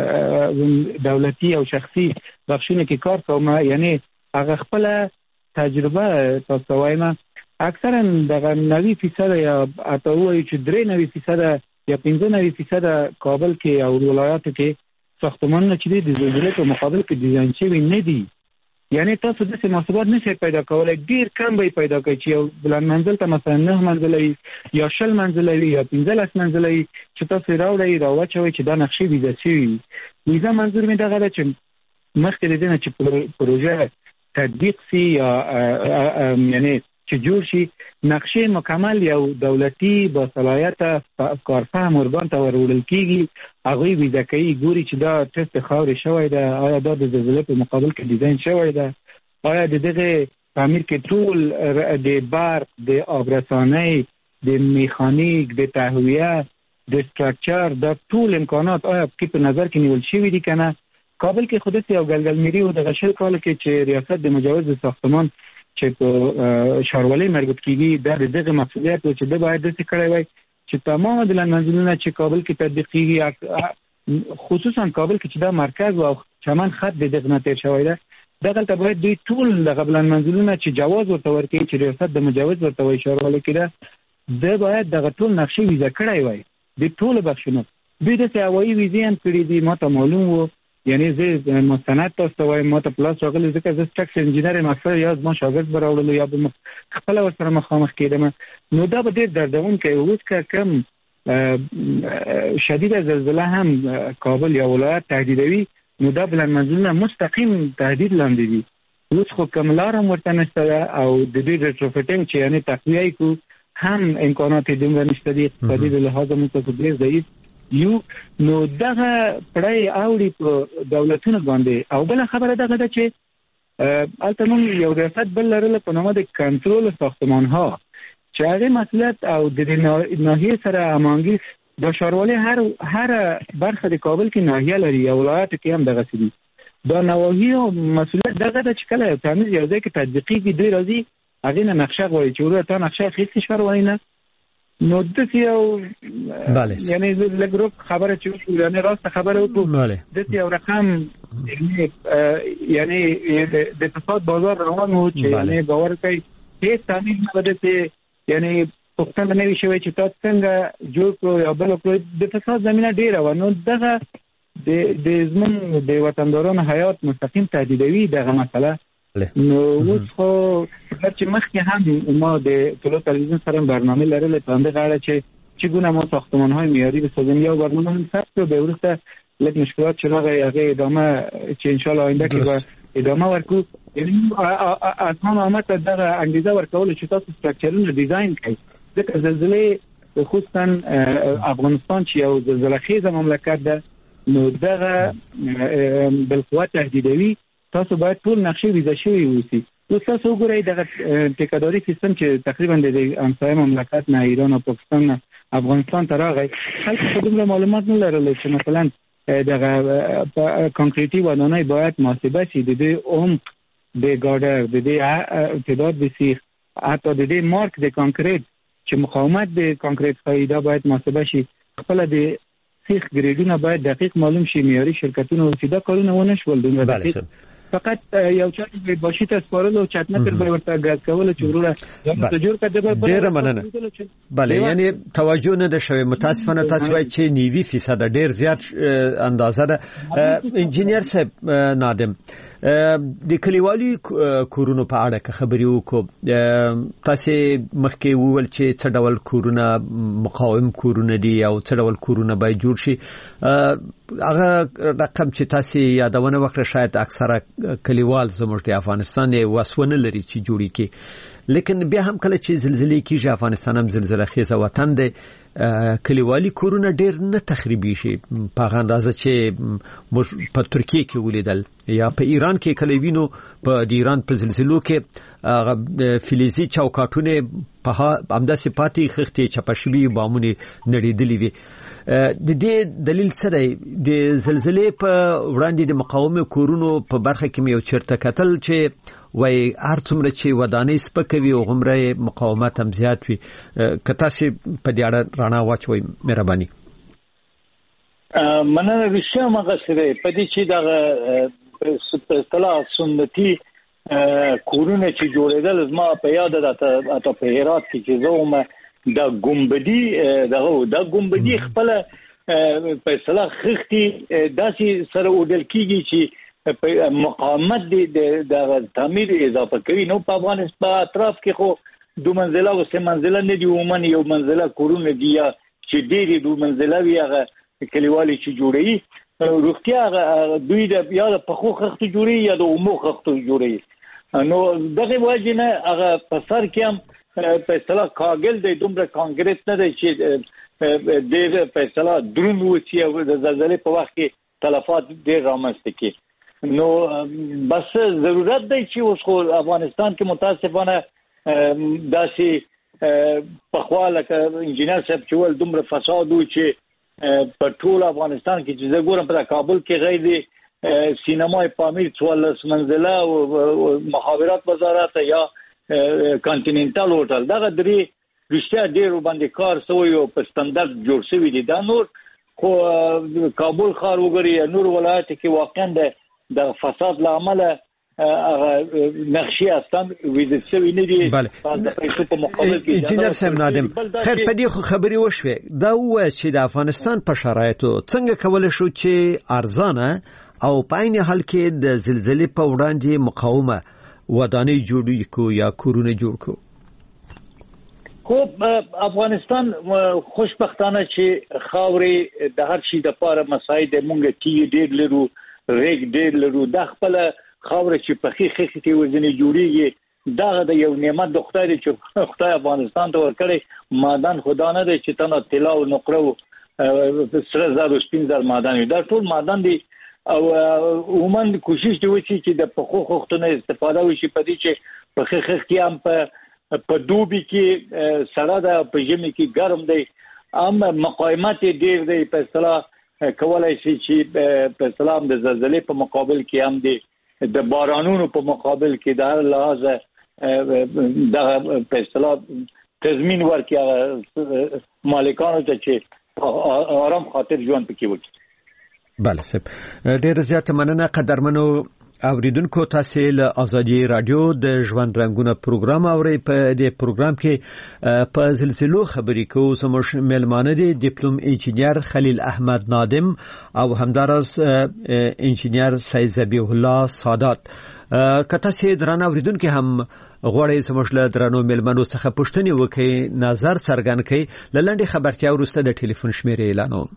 دولتي او شخصي بخشونه کې کار کوم، یعنی هغه خپله تجربه تاسو وایم اکثرا دغه 90% یا اته وایي چې 93% یا 95% کابل کې او ولایاتو کې ساختمانونه چې د زلزلې په مقابل کې ډیزاین شوي نه دي، یعنی تاسو داسې محاسبات نشئ پیدا کولی، ډېر کم به یې پیدا کوئ چې یو بلند منزل ته مثلا 9 منزله وي یا 10 منزله وي یا 15 منزله وي چې تاسو راوړئ راواچوئ چې دا نقشې ویزه شوي وي. ویزه منظور مې دغه ده چې مخکې د دې نه چې پروژه تطبیق سي یا یعنی چې جوړ شي نقشې مکمل یو دولتي با صلاحیته کارفهم ارګان ته وروړل کېږي، هغوی ویزه کوي، ګوري چې دا ټیسټ د خاورې شوی ده، آیا دا د زلزلې په مقابل کې ډیزاین شوی ده، آیا د دغه تعمیر کې ټول د برق د آبرسانۍ د میخانیک د تهویه د سټرکچر د ټول امکانات آیا پکې په نظر کې نیول شوي دي که نه. کابل کې خو داسې یو ګلګلمیري و دغه 20 کاله کې چې ریاست د مجوز د ساختمان چې په ښاروالۍ مربوط کېږي دا د دغه مسؤلیت و چې ده باید داسې کړی وای چې تمام بلند منزلونه چې کابل کې تطبیق کېږي، خصوصا کابل کې چې دا مرکز او چمن خط د دغه نه تېر شوی ده، دغلته باید دوی ټول دغه بلند منزلونه چې جواز ورته ورکوي چې ریاست د مجوز ورته وایي ښاروالۍ کې ده، ده باید دغه ټول نقشې ویزه کړی وای د ټولو بخشونو. دوی داسې هوایي ویزې هم کړي دي، ما ته معلوم و، یعنی زه مستند تاسو ته وایم ما ته پلاس راغلی ځکه زه سټرکچر انجینر یم، اکثر یا زما شاګرد به راوړلو یا به خپله ورسره مخامخ کېدم، نو دا به ډېر دردونکی و. اوس که کم شدیده زلزله هم کابل یا ولایت تهدیدوي نو دا بلند منزلونه مستقیم تهدید لاندې دي. اوس خو کوم لار هم ورته نشته ده او د دوی ریټروفیټینګ چې یعنې تقویه یې کړو هم امکانات یې دومره نشته دي، اقتصادي د لحاظه موږ ته ډېر ضعیف یو. نو دغه پړی اوړي په دولتونو باندې. او بله خبره دغه ده چې هلته موږ یو ریاست بل لرله په نامه د کنټرول ساختمانها چې هغه مسئولیت او د ناحیه سره امانګیس د ښاروالۍ هر برخه د کابل کې ناحیه لري او ولایت کې هم دغه سړي دا نواحي او مسئولیت دغه د چکله یو تمیز یو ځای کې تطبیقي کې دوی راځي هغه نه نقشه غواړي چې ورته نقشه خېسي ښاروالۍ نه نو د یو یعنی لګروپ خبره چې یعنی راست خبره وکړو د یو رقم یعنی د اقتصاد بازار روان و چې یعنی باور کوي هیڅ تامین نه بده یعنی پښتنه نه وی شوی چې تاسو څنګه جوړ کړو یا بل کړو د فساد زمينه ډیره و نو دغه د زمون د وطندارانو حیات مستقیم تهدیدوي دغه مسله نو اوس خو چې مخکې هم ما د ټولو تلویزیون سره برنامه لرله په همدې غاړه چې چگونه ما ساختمان‌های معیاری بسازیم یا برنامه هم ثبت و به ورسته لږ مشکلات شناغه هغه ادامه چې ان شاء الله آینده کې به ادامه ورکو یعنی اصلا آمد دغه انگیزه ورکول چې تاسو استراکچرونه ډیزاین کړئ ځکه زلزلې خصوصا افغانستان چې یو زلزله خیز مملکت ده نو دغه بالقوه تهدیدوي تاسو باید ټول نقشې ویزه شوی اوسئ نو تاسو وګورئ دغه ټیکاداري سیستم چې تقریبا د همسایه مملکت نه ایران او پاکستان نه افغانستان ته راغی خلک خودمون معلومات نه لرل چې مثلا دغه کانکریټي ودانۍ باید محاسبه شي د دې عمق د ګاډر د دې تعداد د سیخ حتی د دې مارک د کانکریټ چې مقاومت د کانکریټ فایده باید محاسبه شي خپل د سیخ ګریډونه باید دقیق معلوم شي معیاري شرکتونه چې دا کارونه ونه شول دومره دقیق فقط یو چا چې باشي ته سپارل او چت متر به ورته غاز کول چې وروره جوړ کړي ډیر مننه بله یعنی توجه نه ده شوی متاسفانه تاسو وایي چې 90% ډیر زیات اندازه ده انجینیر صاحب نادم د کلیوالي کورونو په اړه خبرې وکړو تاسو مخکې وویل چې څه ډول کورونه مقاوم کورونه دي او څه ډول کورونه باید جوړ شي هغه رقم چې تاسو یادونه وکړه شاید اکثره کلیوال زموږ د افغانستان وسونه لري چې جوړی کی لیکن بیا هم کله چې زلزلې کیږي افغانستان هم زلزلہ خیزه وطن دی کلیوالي کورونه ډیر نه تخریبي شي په اندازه چې په ترکیه کې ولیدل یا په ایران کې کله وینو په ایران په زلزلو کې فلزي چوکاټونه په همداسې پاتې خختې چپشبي بامونه نړیدلې وي د دې دلیل څه دی د زلزلې په وړاندې د مقاومه کورونو په برخه کې یو چرته کتل چې وای هر څومره چې ودانۍ سپکوي او غمره مقاومت هم زیات وي کته چې په دې اړه رانا واچوي مهرباني مننه رښتیا مګه سره په دې چې دا اصطلاح سنتي کورونه چې جوړېدل زما په یاد ده ته په هرات کې چې زومه دا ګمبدي خپل په اصطلاح خختي داسې سره وډل کیږي چې مقاومت د تعمیر اضافه کوي نو په افغانستان په اطراف کې خو دو منزله او سه منزله نه دی ومن یو منزله کورونه دی چې ډېری دو منزله وی هغه کلیوالي چې جوړي روغتیا دوی د یا په خو خخت جوړي یا د عمو خخت جوړي نو دغه وجه نه هغه په سر کې هم په اصطلاح کاغل د دومره کانکریټ نه دی چې د په اصطلاح درون وتی او د زلزلې په وخت کې تلفات ډېر رامنځته کی نو بس ضرورت دی چې اوس خو افغانستان کې متاسفانه داسې په خواله ک انجینر صاحب چې ول دومره فساد و چې په ټول افغانستان کې چې زه ګورم په کابل کې غیر سینمای پامیر 14 منزله او مخابرات وزارت یا کانټیننټال هوټل دا درې رښتیا ډېر باندې کار سوی او په ستاندرد جوړ شوی دي دا نور خو کابل ښار وګوري نور ولایت کې واقعا د فساد لامل نقشې اصلا ویزیټ شوی نه دي بله انجینر صاحب نادم خیر په دې خبري وشوي دا و چې د افغانستان په شرایطو څنګه کولای شو چې ارزانه او په عین حال کې د زلزلې په وړاندې مقاومه ودانۍ جوړې کو یا کورونه جوړ کو خو افغانستان خوشبختانه چې خاورې د هر شي د پاره مساعد مونږ کې ډېر لرو ریګ ډېر لرو د خپل خاورې چې په خېخې کې وزنې جوړیږي دا د یو نعمت د خدای چې خدای افغانستان ته ورکړي مادان خدا نه دی چې تنه طلا او نقره سره زاد او سپینزر مادان دا ټول مادان دي او عموما کوشش دی چې د پخو خوختونه استفاده وشي په دې چې په خېخې کې هم په په دوبي کې سړه ده، په ژمي کې ګرم دی، مقاومت ډیر دی. په اصطلاح کولای شي چې په اصطلاح د زلزلې په مقابل کې هم دی، د بارانونو په مقابل کې د هر لحاظ د په اصطلاح تضمین ورکړي مالکانو ته چې آرام خاطر ژوند پکې وکړي. بله صاحب، ډیر زیات مننه قدرمنو اوریدونکو. تاسو له ازادي رادیو د ژوند رنگونه پروګرام اورئ. په دې پروګرام کې په زلزلو خبرې کوو. زموږ مېلمانه دي ډیپلوم انجینیر خلیل احمد نادم او همدارس انجینیر سید ذبیح الله سادات. کته سي درنه اوریدونکو هم غوړې زموږ له درنو مېلمنو څخه پوښتنه وکړي، نظر څرګند کړي. لنډه خبرتیا ورسته د ټلیفون شمیره اعلانوم.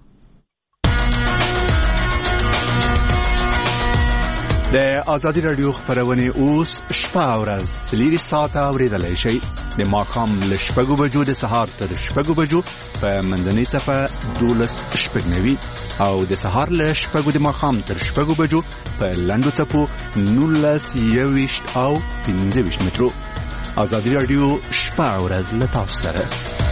د ازادي رادیو خبرونه اوس شپه او ورځ 3 ساعته اوریدلای شئ. د ماښام له 6 بجو د سهار تر 6 بجو په منځنۍ صفه 12:09 او د سهار له 6 د ماښام تر 6 بجو په لاندو صفو 19:20 او 15 مترو. ازادي رادیو شپه او ورځ له تاسو سره.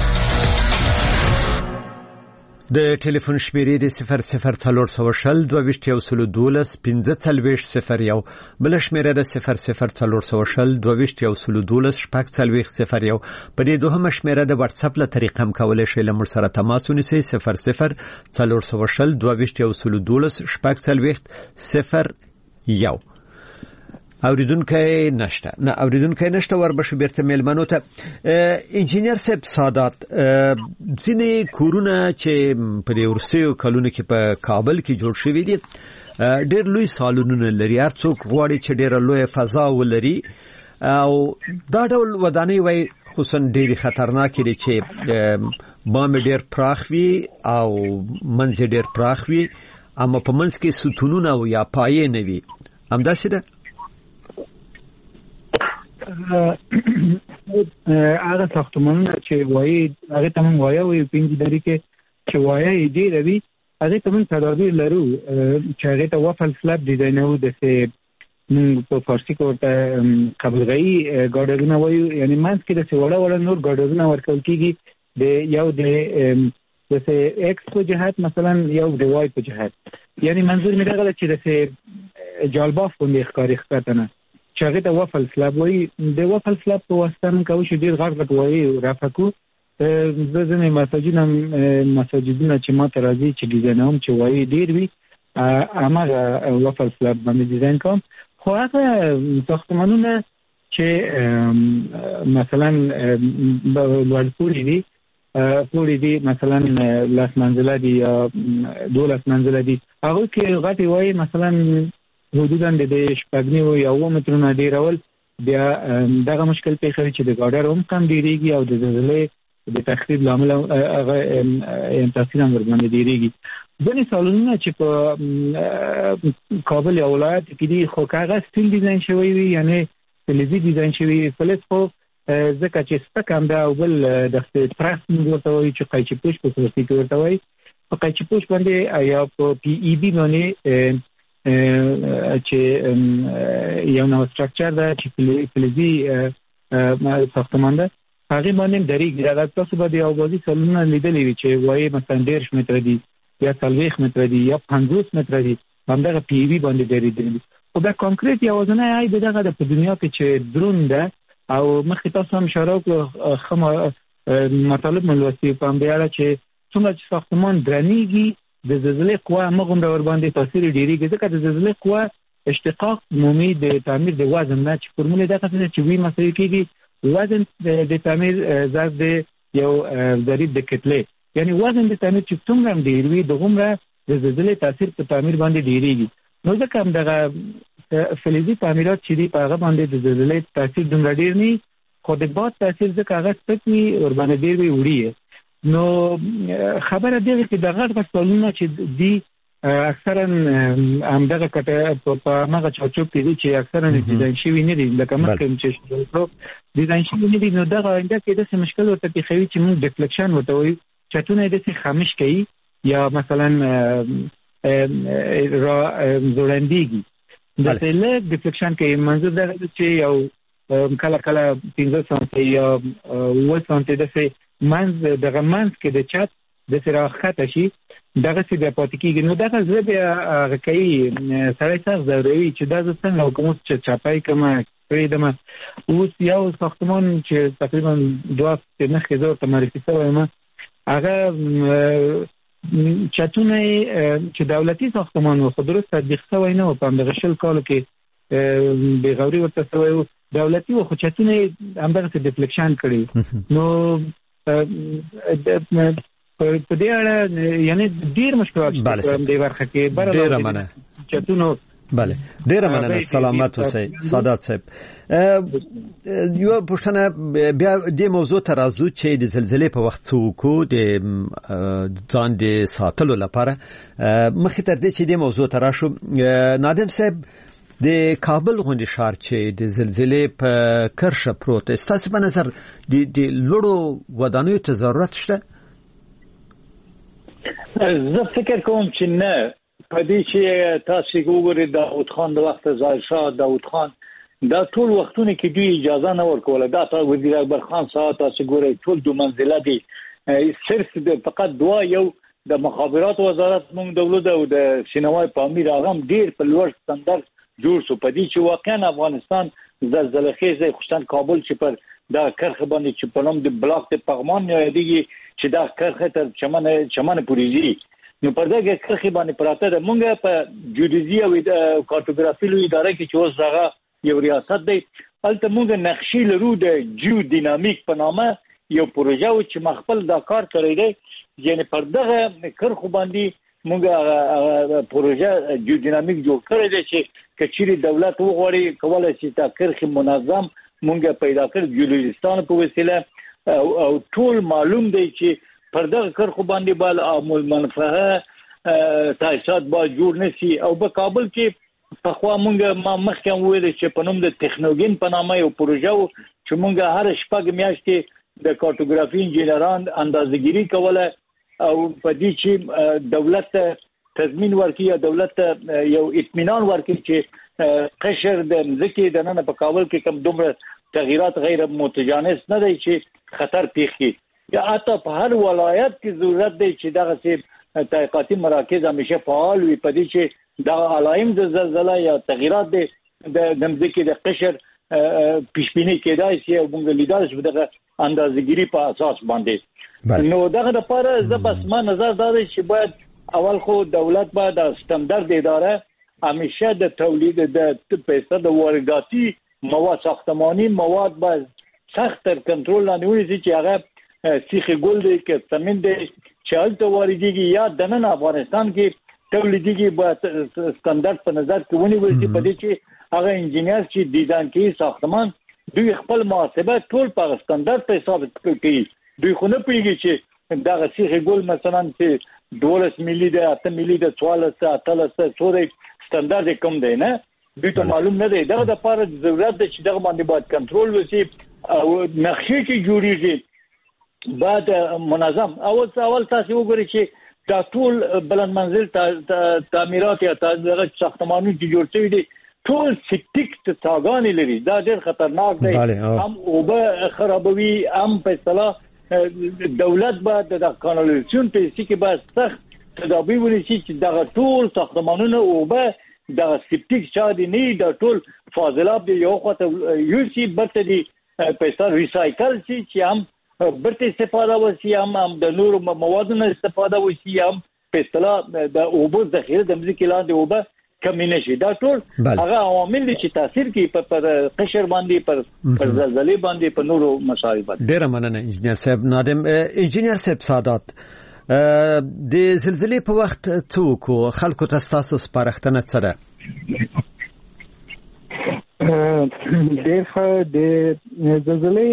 د ټلیفون شمیرې د 0040 2212 1540 بل شمیره د 0040 2212 1540. په دې دوهمه شمیره د واتس اپ له طریقې هم کولای شئ له موږ سره تماس ونیسئ. 0040 2212 1540. اوریدونکو نشته وربشه بیرته میلمنو ته. انجینیر صاحب سادات، ځینې کورونه چې په دې ورسېو کلونو کې په کابل کې جوړ شوي دي ډېر لوی سالونونه لري، هر څوک غواړي چې ډېره لوی فضا ولري او دا ډول ودانۍ وای خصوصا ډېری خطرناک دي چې بام ډېر پراخ وي او منځ ډېر پراخ وي اما په منځ کې ستونونه او یا پایې نه وي. همداسې ده؟ هغه ساختمانونه چې وایي هغه ته موږ وایو په انجینری کې چې وایي دی روي هغه ته موږ تدابیر لرو چې هغه ته وافل سلاب ډیزاینو د موږ په فارسي کې ورته قبلغي ګاډرونه وایو، یعنی منځ کې د وړه نور ګاډرونه ورکول کېږي د یو د ایکس په جهت مثلا یو د وای په جهت. یعنی منظور مې دغه چې د جالباف باندې ښکاري ښکته نه چې هغه ته وافل سلاب وایي. د وافل سلاب په واسطه موږ کوو چې ډېر غټ وایي رافقو ځینې مساجدونه چې ما ته راځي چې ډیزاینوم چې وایي ډېر وي هماغه وافل سلاب باندې ډیزاین کوم. خو هغه ساختمانونه چې مثلا لوړ دي مثلا لاس منزله دي یا 12 منزله دي، هغه کې غټي وایي مثلا حدوداً د 8 یا 9 مترونه ډیرول، بیا دغه مشکل پیښوي چې د ګاډر هم کم ډیریږي او د زلزلې د تخریب لامل هغه تاثیر هم ورباندې ډیریږي. ځینې سالونونه چې په کابل یا ولایت کې دي خو هغه سټیل ډیزاین شوی وي، یعنی فلزي ډیزاین شوی فلز خو ځکه چې سپک هم ده او بل د پرس ورته وایي چې قیچي پوش په فارسي کې ورته وایي. په قیچي پوش باندې یا په پی ای بي باندې چې یو نو سټرکچر ده چې فلزي ساختمان ده هغه باندې درېږي. دا تاسو به د اوازي سالونه لیدلې وي چې وایي مثلا 1.5 متر دي یا 40 متر دي یا 50 متر دي، همدغه پی وی باندې درېږي. او دا کانکریټ یوازنی عیب دغه د په دنیا کې چې درون ده او مخکې تاسو هم اشاره وکړه خمه مطالب ملوثي په اړه چې څنګه چې ساختمان درنیږي د زلزلې قوه مغوندور باندې تاثیر ډیریږي، ځکه د زلزلې قوه اشتقاق عمومي د تعمیر د وزن نه چې فرموله دغه څه چې وی مسئله کېږي وزن د تعمیر ضرب د یو ضریب د کتله، یعنی وزن د تعمیر چې څومره ډیر وي دغه د زلزلې تاثیر په تعمیر باندې ډیریږي. نو ځکه هم دغه فلزي تعمیرات چې دی په هغه باندې د زلزلې تاثیر دومره ډیر نه، خو د باد تاثیر ځکه هغه سپکي ور باندې ډیر وړي. نو خبره دی چې د غټ سالونه چې دی اکثرا همدغه کټه په هغه چوچوب کې دي چې اکثرا ډیزاین شوی نه دي، لکه مخکې چې ډیزاین شوی نه دي. نو دغه انده کې د مشکل ورته پیښوي چې موږ ډیفلیکشن ورته وایي، چتونه د خامش کوي یا مثلا را زوړندېږي د سیلک ډیفلیکشن کوي. منظور دا چې یو کله کله 15 سانتي یا 8 سانتي د سه دغه منځ کې د چت د سره خطه شي دغه څه د پاتې کېږي. نو دغه زه بیا غکې سړی څنګه ضروري چې دا څنګه کوم چې چاپای کومه پریدمه اوس یو ساختمان چې تقریبا 2 مخکې زور ته معرفي شوی ما هغه چتونه چې دولتي ساختمان و خو درست تطبیق شوی نه و په همدغه شل کالو کې بېغوري ورته شوی و دولتي و خو چتونه همدغسې ډیفلیکشن کړي. نو په دې اړه یعنی ډېر مشکلات دې برخه کې ډېره مننه چتونو. بله ډیره مننه سلامت اوسئ سادات صاحب. یو پوښتنه بیا د موضوع ته راځو چې د زلزلې په وخت څوک د ځان د ساتلو لپاره مخې تر دې چې د موضوع ته راشو نادم صاحب د کابل غونډې ښار چې د زلزلې په کرښه پروت دی ستاسو په نظر د لوړو ودانیو ته ضرورت شته؟ زه فکر کوم چې نه. په دې چې تاسو وګورئ داود خان د وخت ظاهر شاه داود خان دا ټول وختونه کې دوی اجازه نه ورکوله. دا تاسو وزیر اکبر خان صاحب تاسو ګورئ ټول دو منزله دي صرف فقط دوا یو د مخابرات وزارت موږ دولت او د سینمای پامیر هغه ډیر په لوړ ستاندرد جوړ شو. په دې چې واقعا افغانستان زلزلې خیزه خوشتن کابل چې پر دا کرخه باندې چې په نوم د بلاک د پغمان یادېږي چې دا کرخه تر چمن پوریږي. نو پر دغه کرخه باندې پراته ده. مونږ په جیودیزي او کارټوګرافي لوی اداره کې چې اوس هغه یو ریاست دی هلته مونږ نقشې لرو د جیو دینامیک په نامه یو پروژه او چې مخبل دا کار کړی دی. یعنی پر دغه کرخه باندې مونږ پروژه جیو دینامیک جوړ کړی دی چې کچېری دولت وغواړي کولای شي تا کرخه منظم مونږ پیدا کړ جیولوجستان په وسیله او ټول معلوم دی چې پر دغه کرخو باندې بل عامل منفعه تاسیسات با جوړ نشي. او په کابل کې په خوا مونږ ما مخکې ویل چې په نوم د ټکنوګین په نامه یو پروژه و چې مونږ هر شپږ میاشتې د کارټوګرافي انجینران اندازهګیری کوله او په دې چې دولت تضمین ورکړي یا دولت یو اطمینان ورکړي چې قشر د ځکه د نن په کابل کې کوم دومره تغیرات غیر متجانس نه دی چې خطر پیښ کړي. یا حتی په هر ولایت کې ضرورت دی چې دغه سي تحقیقاتي مراکز همیشه فعال وي په دې چې دا علائم د زلزلې یا تغیرات د ځمکې د قشر پیشبینی کېدای شي او موږ لیدل شو دغه اندازهګيري په اساس باندې. نو دغه لپاره زه بس ما نظر دارم چې باید اول خو دولت باید د ستاندرد اداره همیشه د تولید د پیسې د وارداتي مواد ساختماني مواد باید سخت تر کنټرول لاندې ونیسي چې هغه سیخ ګل دی کې سمند دی چې هلته واردېږي یا د نن افغانستان کې تولیدېږي باید ستاندرد په نظر کې ونیول شي په دې چې هغه انجینر چې ډیزاین کوي ساختمان دوی خپل محاسبه ټول په ستاندرد په حساب کوي. دوی خو نه پیږي چې دا سیخ ګل مثلا چې 12 ملي ده 8 ملي ده 14 18 څورې ستاندرد کم دی نه دوی ته معلوم نه دی. دغه د لپاره ضرورت دی چې دغه باندې باید کنټرول وشي او نقشې کې جوړیږي بعد منظم. اول تاسو وګورئ چې دا ټول بلند منزل تعمیرات یا دغه ساختمانونه چې جوړ شوي دي ټول سپټیک تاګانې لري. دا ډېر خطرناک دی. هم اوبه خرابوي هم په اصطلاح دولت باید د کانالیزاسیون په سیستم کې باید سخت تدابیر ونیسي چې دغه ټول ساختمانونه اوبه دغه سپټیک چا دي نه دا ټول فاضلاب دی یو خواته یو سی برته دي په اصطلاح ریسایکل شي چې هم برته استفاده وشي هم د نور موادونو استفاده وشي هم په اصطلاح د اوبو ذخیره د ځمکې لاندې اوبه کمی نشي. دا ټول هغه عوامل دي چې تاثیر کوي په قشر باندې پر زلزلې باندې په نورو مسایل باندې. ډیر مننه انجنیر صاحب. نادم انجنیر صاحب سادات د زلزلې په وخت څوک خلکو ته تاسو سپارښتنه څه ده؟ د زلزلې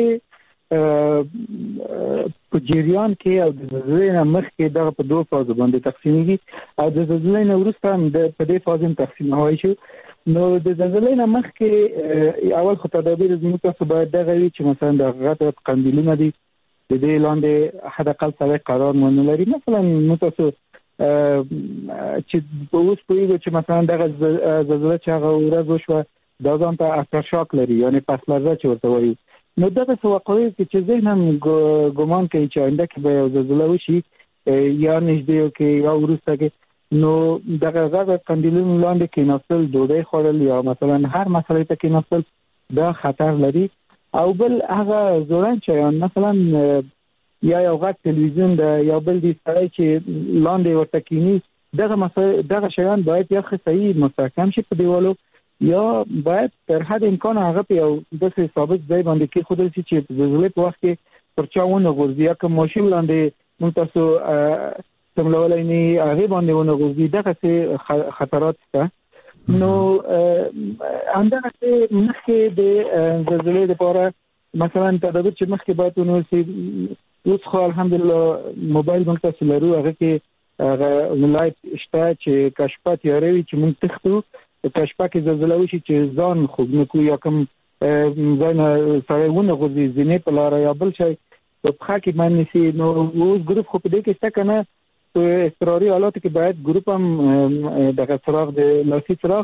په جریان کې او د زلزلې نه مخکې دغه په دوه فازو باندې تقسیمېږي او د زلزلې نه وروسته هم په دې فازو تقسیموي شو. نو د زلزلې نه مخکې اول خو تدابیر زموږ تاسو باید دغه وي چې مثلا د غټ قندیلونه دي د دې لاندې حد اقل سره قرار مونږ لري. مثلا نو تاسو چې په اوس په یو چې مثلا دغه زلزلې چې هغه ورځ وشو دا ځان ته افټرشاک لري یعنی پس لرزه چې ورته وایي. نو دغه واقعي چې ذهن هم ګمان کوي چې آینده کې به یو زلزله وشي یا نږدې کې یا وروسته کې، نو دغه غږ قندیلونو لاندې کېناستل، ډوډۍ خوړل یا مثلا هر مسئله ته کېناستل دا خطر لري. او بل هغه زورن شیان مثلا یا یو غږ تلویزیون ده یا بل دې سړی چې لاندې ورته کېني، دغه شیان باید یا صحیح مستحکم شي په دیوالو یا باید تر حد امکان هغه په یو داسې ثابت ځای باندې کېښودل شي چې د زلزلې په وخت کې پر چا ونه غورځي، یا که ماشین لاندې موږ تاسو سملولی نه هغې باندې ونه غورځي، دغسې خطرات شته. نو همدغسې مخکې د زلزلې دپاره مثلا تدابیر چې مخکې باید ونیول شي. اوس خو الحمدلله موبایل موږ تاسو لرو، هغه کې هغه لایټ شته چې کشفه تیاروي چې موږ تښتو په شپه کې زلزله وشي چې ځان خوږ نه کړو یا کوم ځای نه سړی ونه غورځي زینې په لاره یا بل شی په پښه کې باندې نیسي. نو اوس ګروپ خو په دې کې شته که نه، په اضطراري حالاتو کې باید ګروپ هم دغه څراغ د لاسي څراغ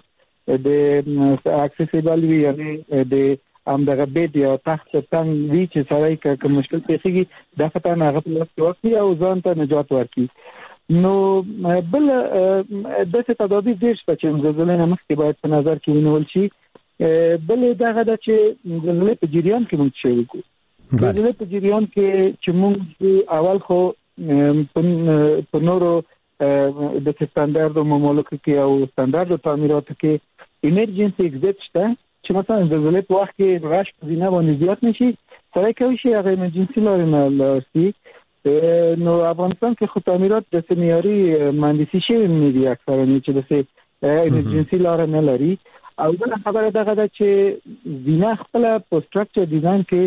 د اکسیسیبل وي، یعنې د همدغه بیډ یا تخت تنګ وي چې سړی که مشکل پیښېږي دغه ته هغه په لاس کې واخلي او ځان ته نجات ورکړي. نو بل داسې تدابیر ډېر شته چې زلزلې نه مخکې باید په نظر کې ونیول شي. بل دغه ده چې زلزلې په جریان کې موږ څه وکړو. زلزلې په جریان کې چې موږ اول خو په نورو د سټانډرډو مملکو کې او سټانډرډو تعمیراتو کې ایمرجنسي ایگزیټ شته چې مثلا زلزلې په وخت کې غږ په زینه باندې زیات نشي، سړی کولی شي هغه ایمرجنسي لارې نه لاړ شي. نو افغانستان کې خو تعمیرات د معیاري مهندسي شوي نه دي اکثرا چې د ایمرجنسي لاره نه لري. او بله خبره دغه ده چې زینه خپله په سټرکچر ډیزاین کې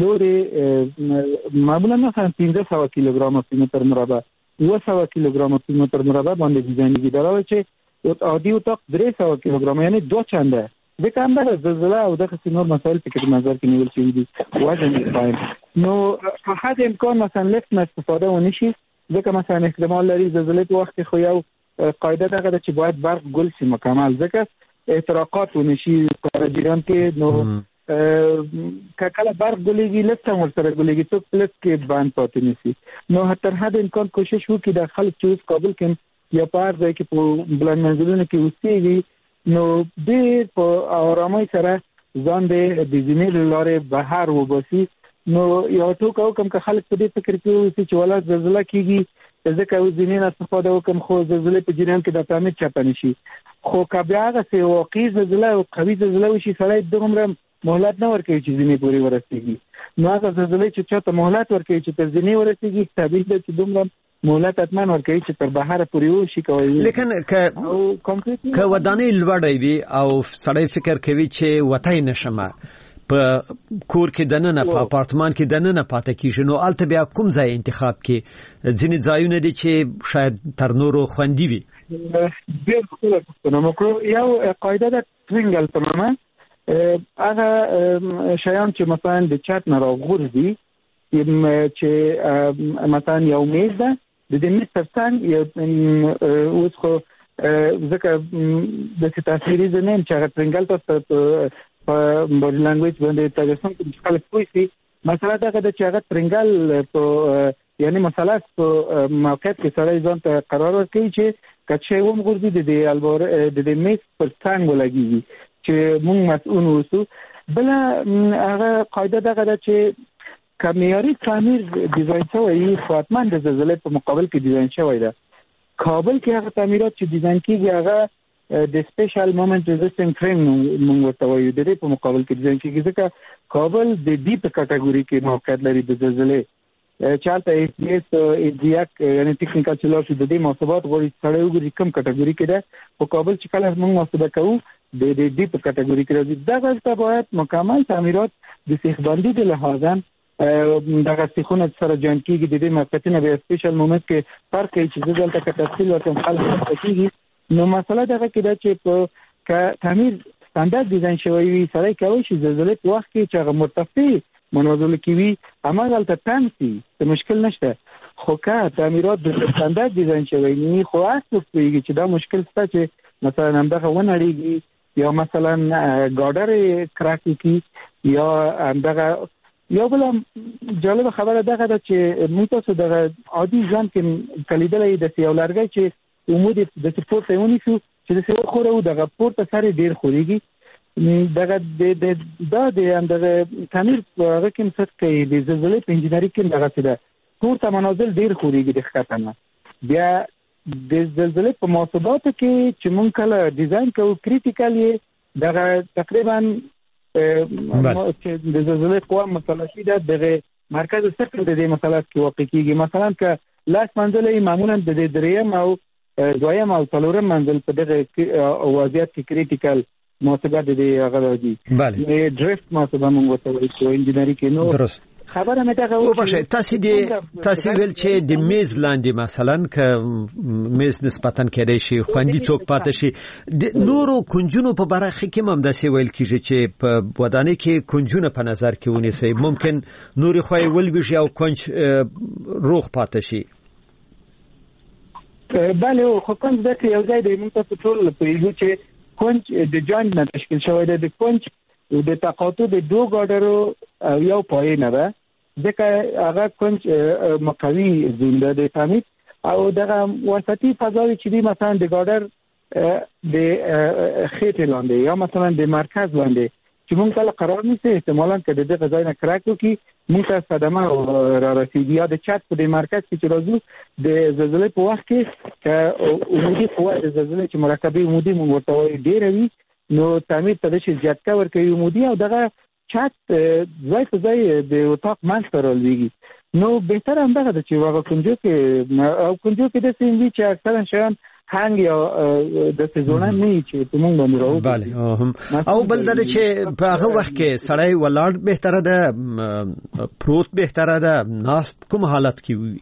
لورې معمولا مثلا 1500 کیلوګرام په متر مربع 200 کیلوګرام په متر مربع باندې ډیزاینېږي، دا راوړي چې عادي اتاق 300 کیلوګرام یعنی دوه چنده ځکه همدغه زلزله او دغسې نور مسایل پکې نظر کې نیول شوي دي، وزن یې قایم. نو په حد امکان مثلا لفت نه استفاده ونه شي، ځکه مثلا احتمال لري زلزلې په وخت کې خو یو قاعده دغه ده چې باید برق ګل شي مکمل، ځکه احتراقات ونه شي په جریان کې. نو که کله برق ګلېږي لفت هم ورسره ګلېږي، څوک لفت کې بند پاتې نه شي. نو تر حد امکان کوشش وکړي د خلک چې اوس کابل کې یا په هر ځای کې په بلند منزلونو کې اوسېږي نو ډېر په آرامۍ سره ځان د زینې له لارې بهر وباسي. نو یو ټوکه وکړم که خلک په دې فکر کې اوسي چې ولا زلزله کېږي ځکه اوس زینې نه استفاده وکړم خو زلزلې په جریان کې د تعمیر چپه نه شي. خو که بیا هغسې واقعي زلزله او قوي زلزله وشي سړی دومره مهلت نه ورکوي چې زینې پورې ورسېږي. نو هغه زلزلې چې چاته مهلت ورکوي چې تر زینې ورسېږي طبیعي ده چې دومره مهلت حتما ورکوي چې تر بهره پورې وشي کوي. لیکن که ودانۍ لوړې وي او سړی فکر کوي چې وتی نشم په کور کې دننه په اپارتمان کې دننه پاتې کیږي، نو البته بیا کوم ځای انتخاب کې ځینې ځایونه دي چې شاید تر نورو خوندي وي. ډېر ښکلی پوښتنه مو کړو. یو قاعده ده ټرینګل په نامه، هغه شیان چې مثلا د چت نه راغورځي چې مثلا یو میز ده د دې میز تر څنګ اوس خو ځکه داسې تاثیري زه نه یم چې هغه ټرینګل تاسو په بادي لانګویج باندې ترجمه کړم چې خلک پوه شي. مسله دغه ده چې هغه ټرینګل په یعنی مثلث په موقعیت کې سړی ځان ته قرار ورکوي چې که څه ومغورځي د دې میز پر څنګ ولګېږي چې موږ مسؤل اوسو. بله هغه قاعده دغه ده چې که معیاري تعمیر ډیزاین شوی خو حتما د زلزلې په مقابل کې ډیزاین شوی ده. کابل کې هغه تعمیرات چې ډیزاین کېږي هغه د سپیشل مومنت ریزسټنګ فریم موږ ورته وایو، د دې په مقابل کې ډیزاین کېږي ځکه کابل د دې په کټګوري کې موقعیت لري د زلزلې. چالته ایس ډي ایس ایزیاک یعنی ټیکنیکل چې لاړ شي د دې محاسبات غواړي سړی وګوري کوم کټګوري کې ده. په کابل چې کله موږ محاسبه کوو د دې په کټګوري کې راځي. دغه ته باید مکمل تعمیرات د سیخبندي د لحاظه دغه سیخونه سره جوړ کېږي. د دې موقعیتونه به سپیشل مومنت کې فرق کوي چې دلته که تفصیل ورته خلک کېږي. نو مسله دغه کې ده چې په تعمیر ستاندرد ډیزاین شوی وي سړی کولی شي زلزلې په وخت کې چې هغه مرتفع مناظرو کې وي هماغلته تم شي، څه مشکل نشته. خو که تعمیرات د ستاندرد ډیزاین شوی نه خو هر څوک پوهېږي چې دا مشکل شته چې مثلا همدغه ونړېږي یا مثلا گادر کراکی کی یا دغه یو بل جالب خبره دغه ده چې موږ تاسو دغه عادي ځان کې کلیدلې د یو لارګي چې عمود د سپورت یونی شو چې د سیو خورو دغه پورته سره ډیر خوريږي دغه د اندغه تعمیر هغه کوم څه کوي د زلزلې په انجنیری کې دغه څه ده پورته منازل ډیر خوريږي د ښکتنه بیا د زلزلې په موثباتو کې چې مونږ کله ډیزاین کوو کریټیکل یې دغه تقریبا چې د زلزلې قوه مثلثي ده دغه مرکز صفر د دې مثلث کې واقع کیږي مثلا که لاس منزل معمولا د دریم او دویم او څلورم منزل په دغه وضعیت کې کریټیکل موثبات دي هغه راځي بله ډریفت موثبات مونږ ورته وایو انجنیری کې نو درست خبره مې دا او بشه تاسو ویل چې د میز لاندې مثلا ک میز نسبتاً کېدای شي خوندي څوک پاتې شي د نورو کنجونو په برخه کې هم داسې ویل کیږي چې په ودانۍ کې کنجونه په نظر کې ونیسي ممکن نوري خوای ولوي او کنج روغ پاتې شي بله خو کنج د یو ځای د موږ په ټول په یو چې کنج د جوینټ نه تشکیل شوی دی د کنج د تقاطع د دوه ګاډرو یو پای نه ده ځکه هغه کنج مقوي زنده د تعمیر او دغه وسطي فضاوي چې دی مثلا د ګاډر د خېټه لاندې یا مثلا د مرکز لاندې چې مونږ کله قرار نیسي احتمالاً که د دې غځای نه کراکو کې مونږ ته صدمه را رسیږي یا د چت په مرکز کې چې راځو د زلزلې په وخت کې چې عمودي قوه د زلزلې چې مرکبي عمودي مونږ ورته وایي ډېره وي نو تعمیر ته د شي جټکا ورکوي عمودي او دغه چت ځای په ځای د اتاق منځ ته رالویږي نو بهتر هم دغه ده چې هغه کنجو کې داسې وي چې اکثرا شیان هنګ یا د سيزونه نه چې موږ باندې راو بله او بل درته چې په هغه وخت کې سړی ولاړ بهتره ده پروت بهتره ده ناس کوم حالت کې وي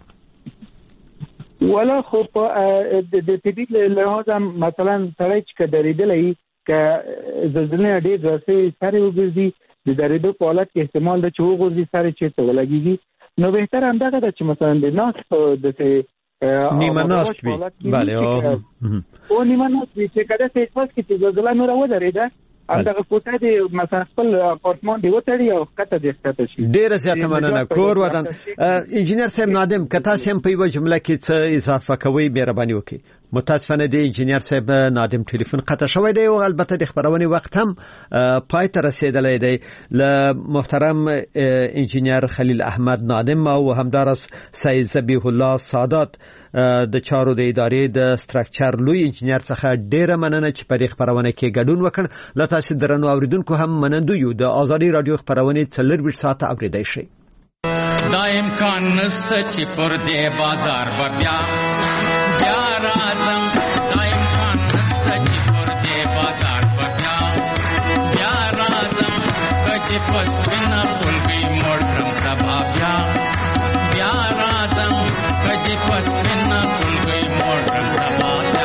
ولا خو د طبيعت لحاظ مثلا سړی چې کډریدلې ک زلزلې ډېر راځي سره وګرځي د درېدو په حالت کې احتمال ده چې وګرځي سره چې ته ولګيږي نو بهتر هم دغه ده چې مثلا د ناس د نیمه ناست وی بله او نیمه ناست وی چې کله څه پاس کې زلزلہ نور ودرېده هغه کوټه د مثلا خپل اپارتمان دی وټړي او کته د ښکته شي ډیره زیاته مننه کور ودان انجنیر صاحب نادم کته سم په یو جمله کې څه اضافه کوي مهرباني وکړئ متاسفانه د انجنیر صاحب نادم ټلیفون قطع شوی دی او البته د خبرونې وخت هم پای ته رسیدلی دی ل محترم انجنیر خلیل احمد نادم او همدارس سید ذبیح الله سادات د چارو د ادارې د سټراکچر لوی انجنیر څخه ډیره مننه چې په دې خبرونه کې ګډون وکړ لا تاسو درنو اوریدونکو هم منندو یو د ازادي رادیو خبرونه 24 ساعت اوریدای شي دا امکان نشته چې پر دې بازار بیا راځم دا امکان نشته چې پر دې بازار بیا راځم چې پس وینا پلوي موټرم سبا بیا راځم چې پس وینا پلوي موټرم سبا بیا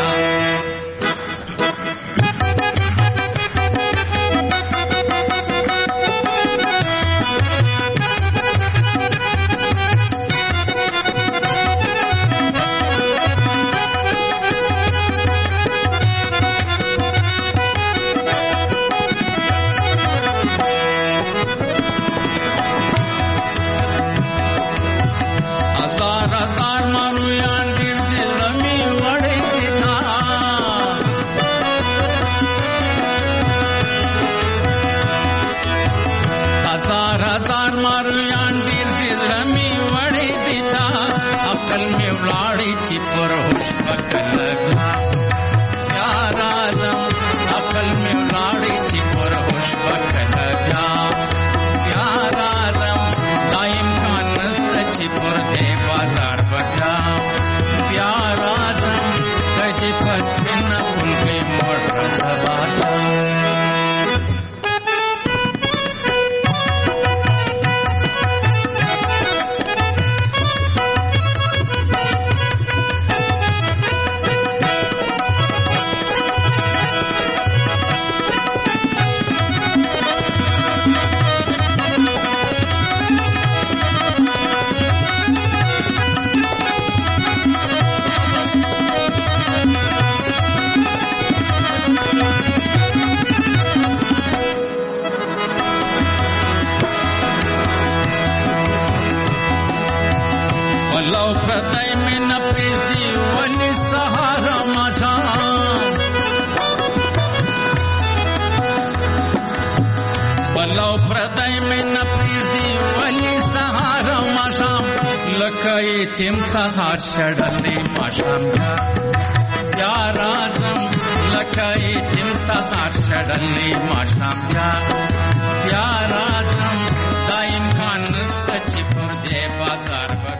بلو پردای می نپریزدی ولی سهارا ماشام بلو پردای می نپریزدی ولی سهارا ماشام لکای تیم سهار شدلی ماشام یار اعظم لکای تیم سهار شدلی ماشام یار اعظم دایم کان نست چی پر دې بازار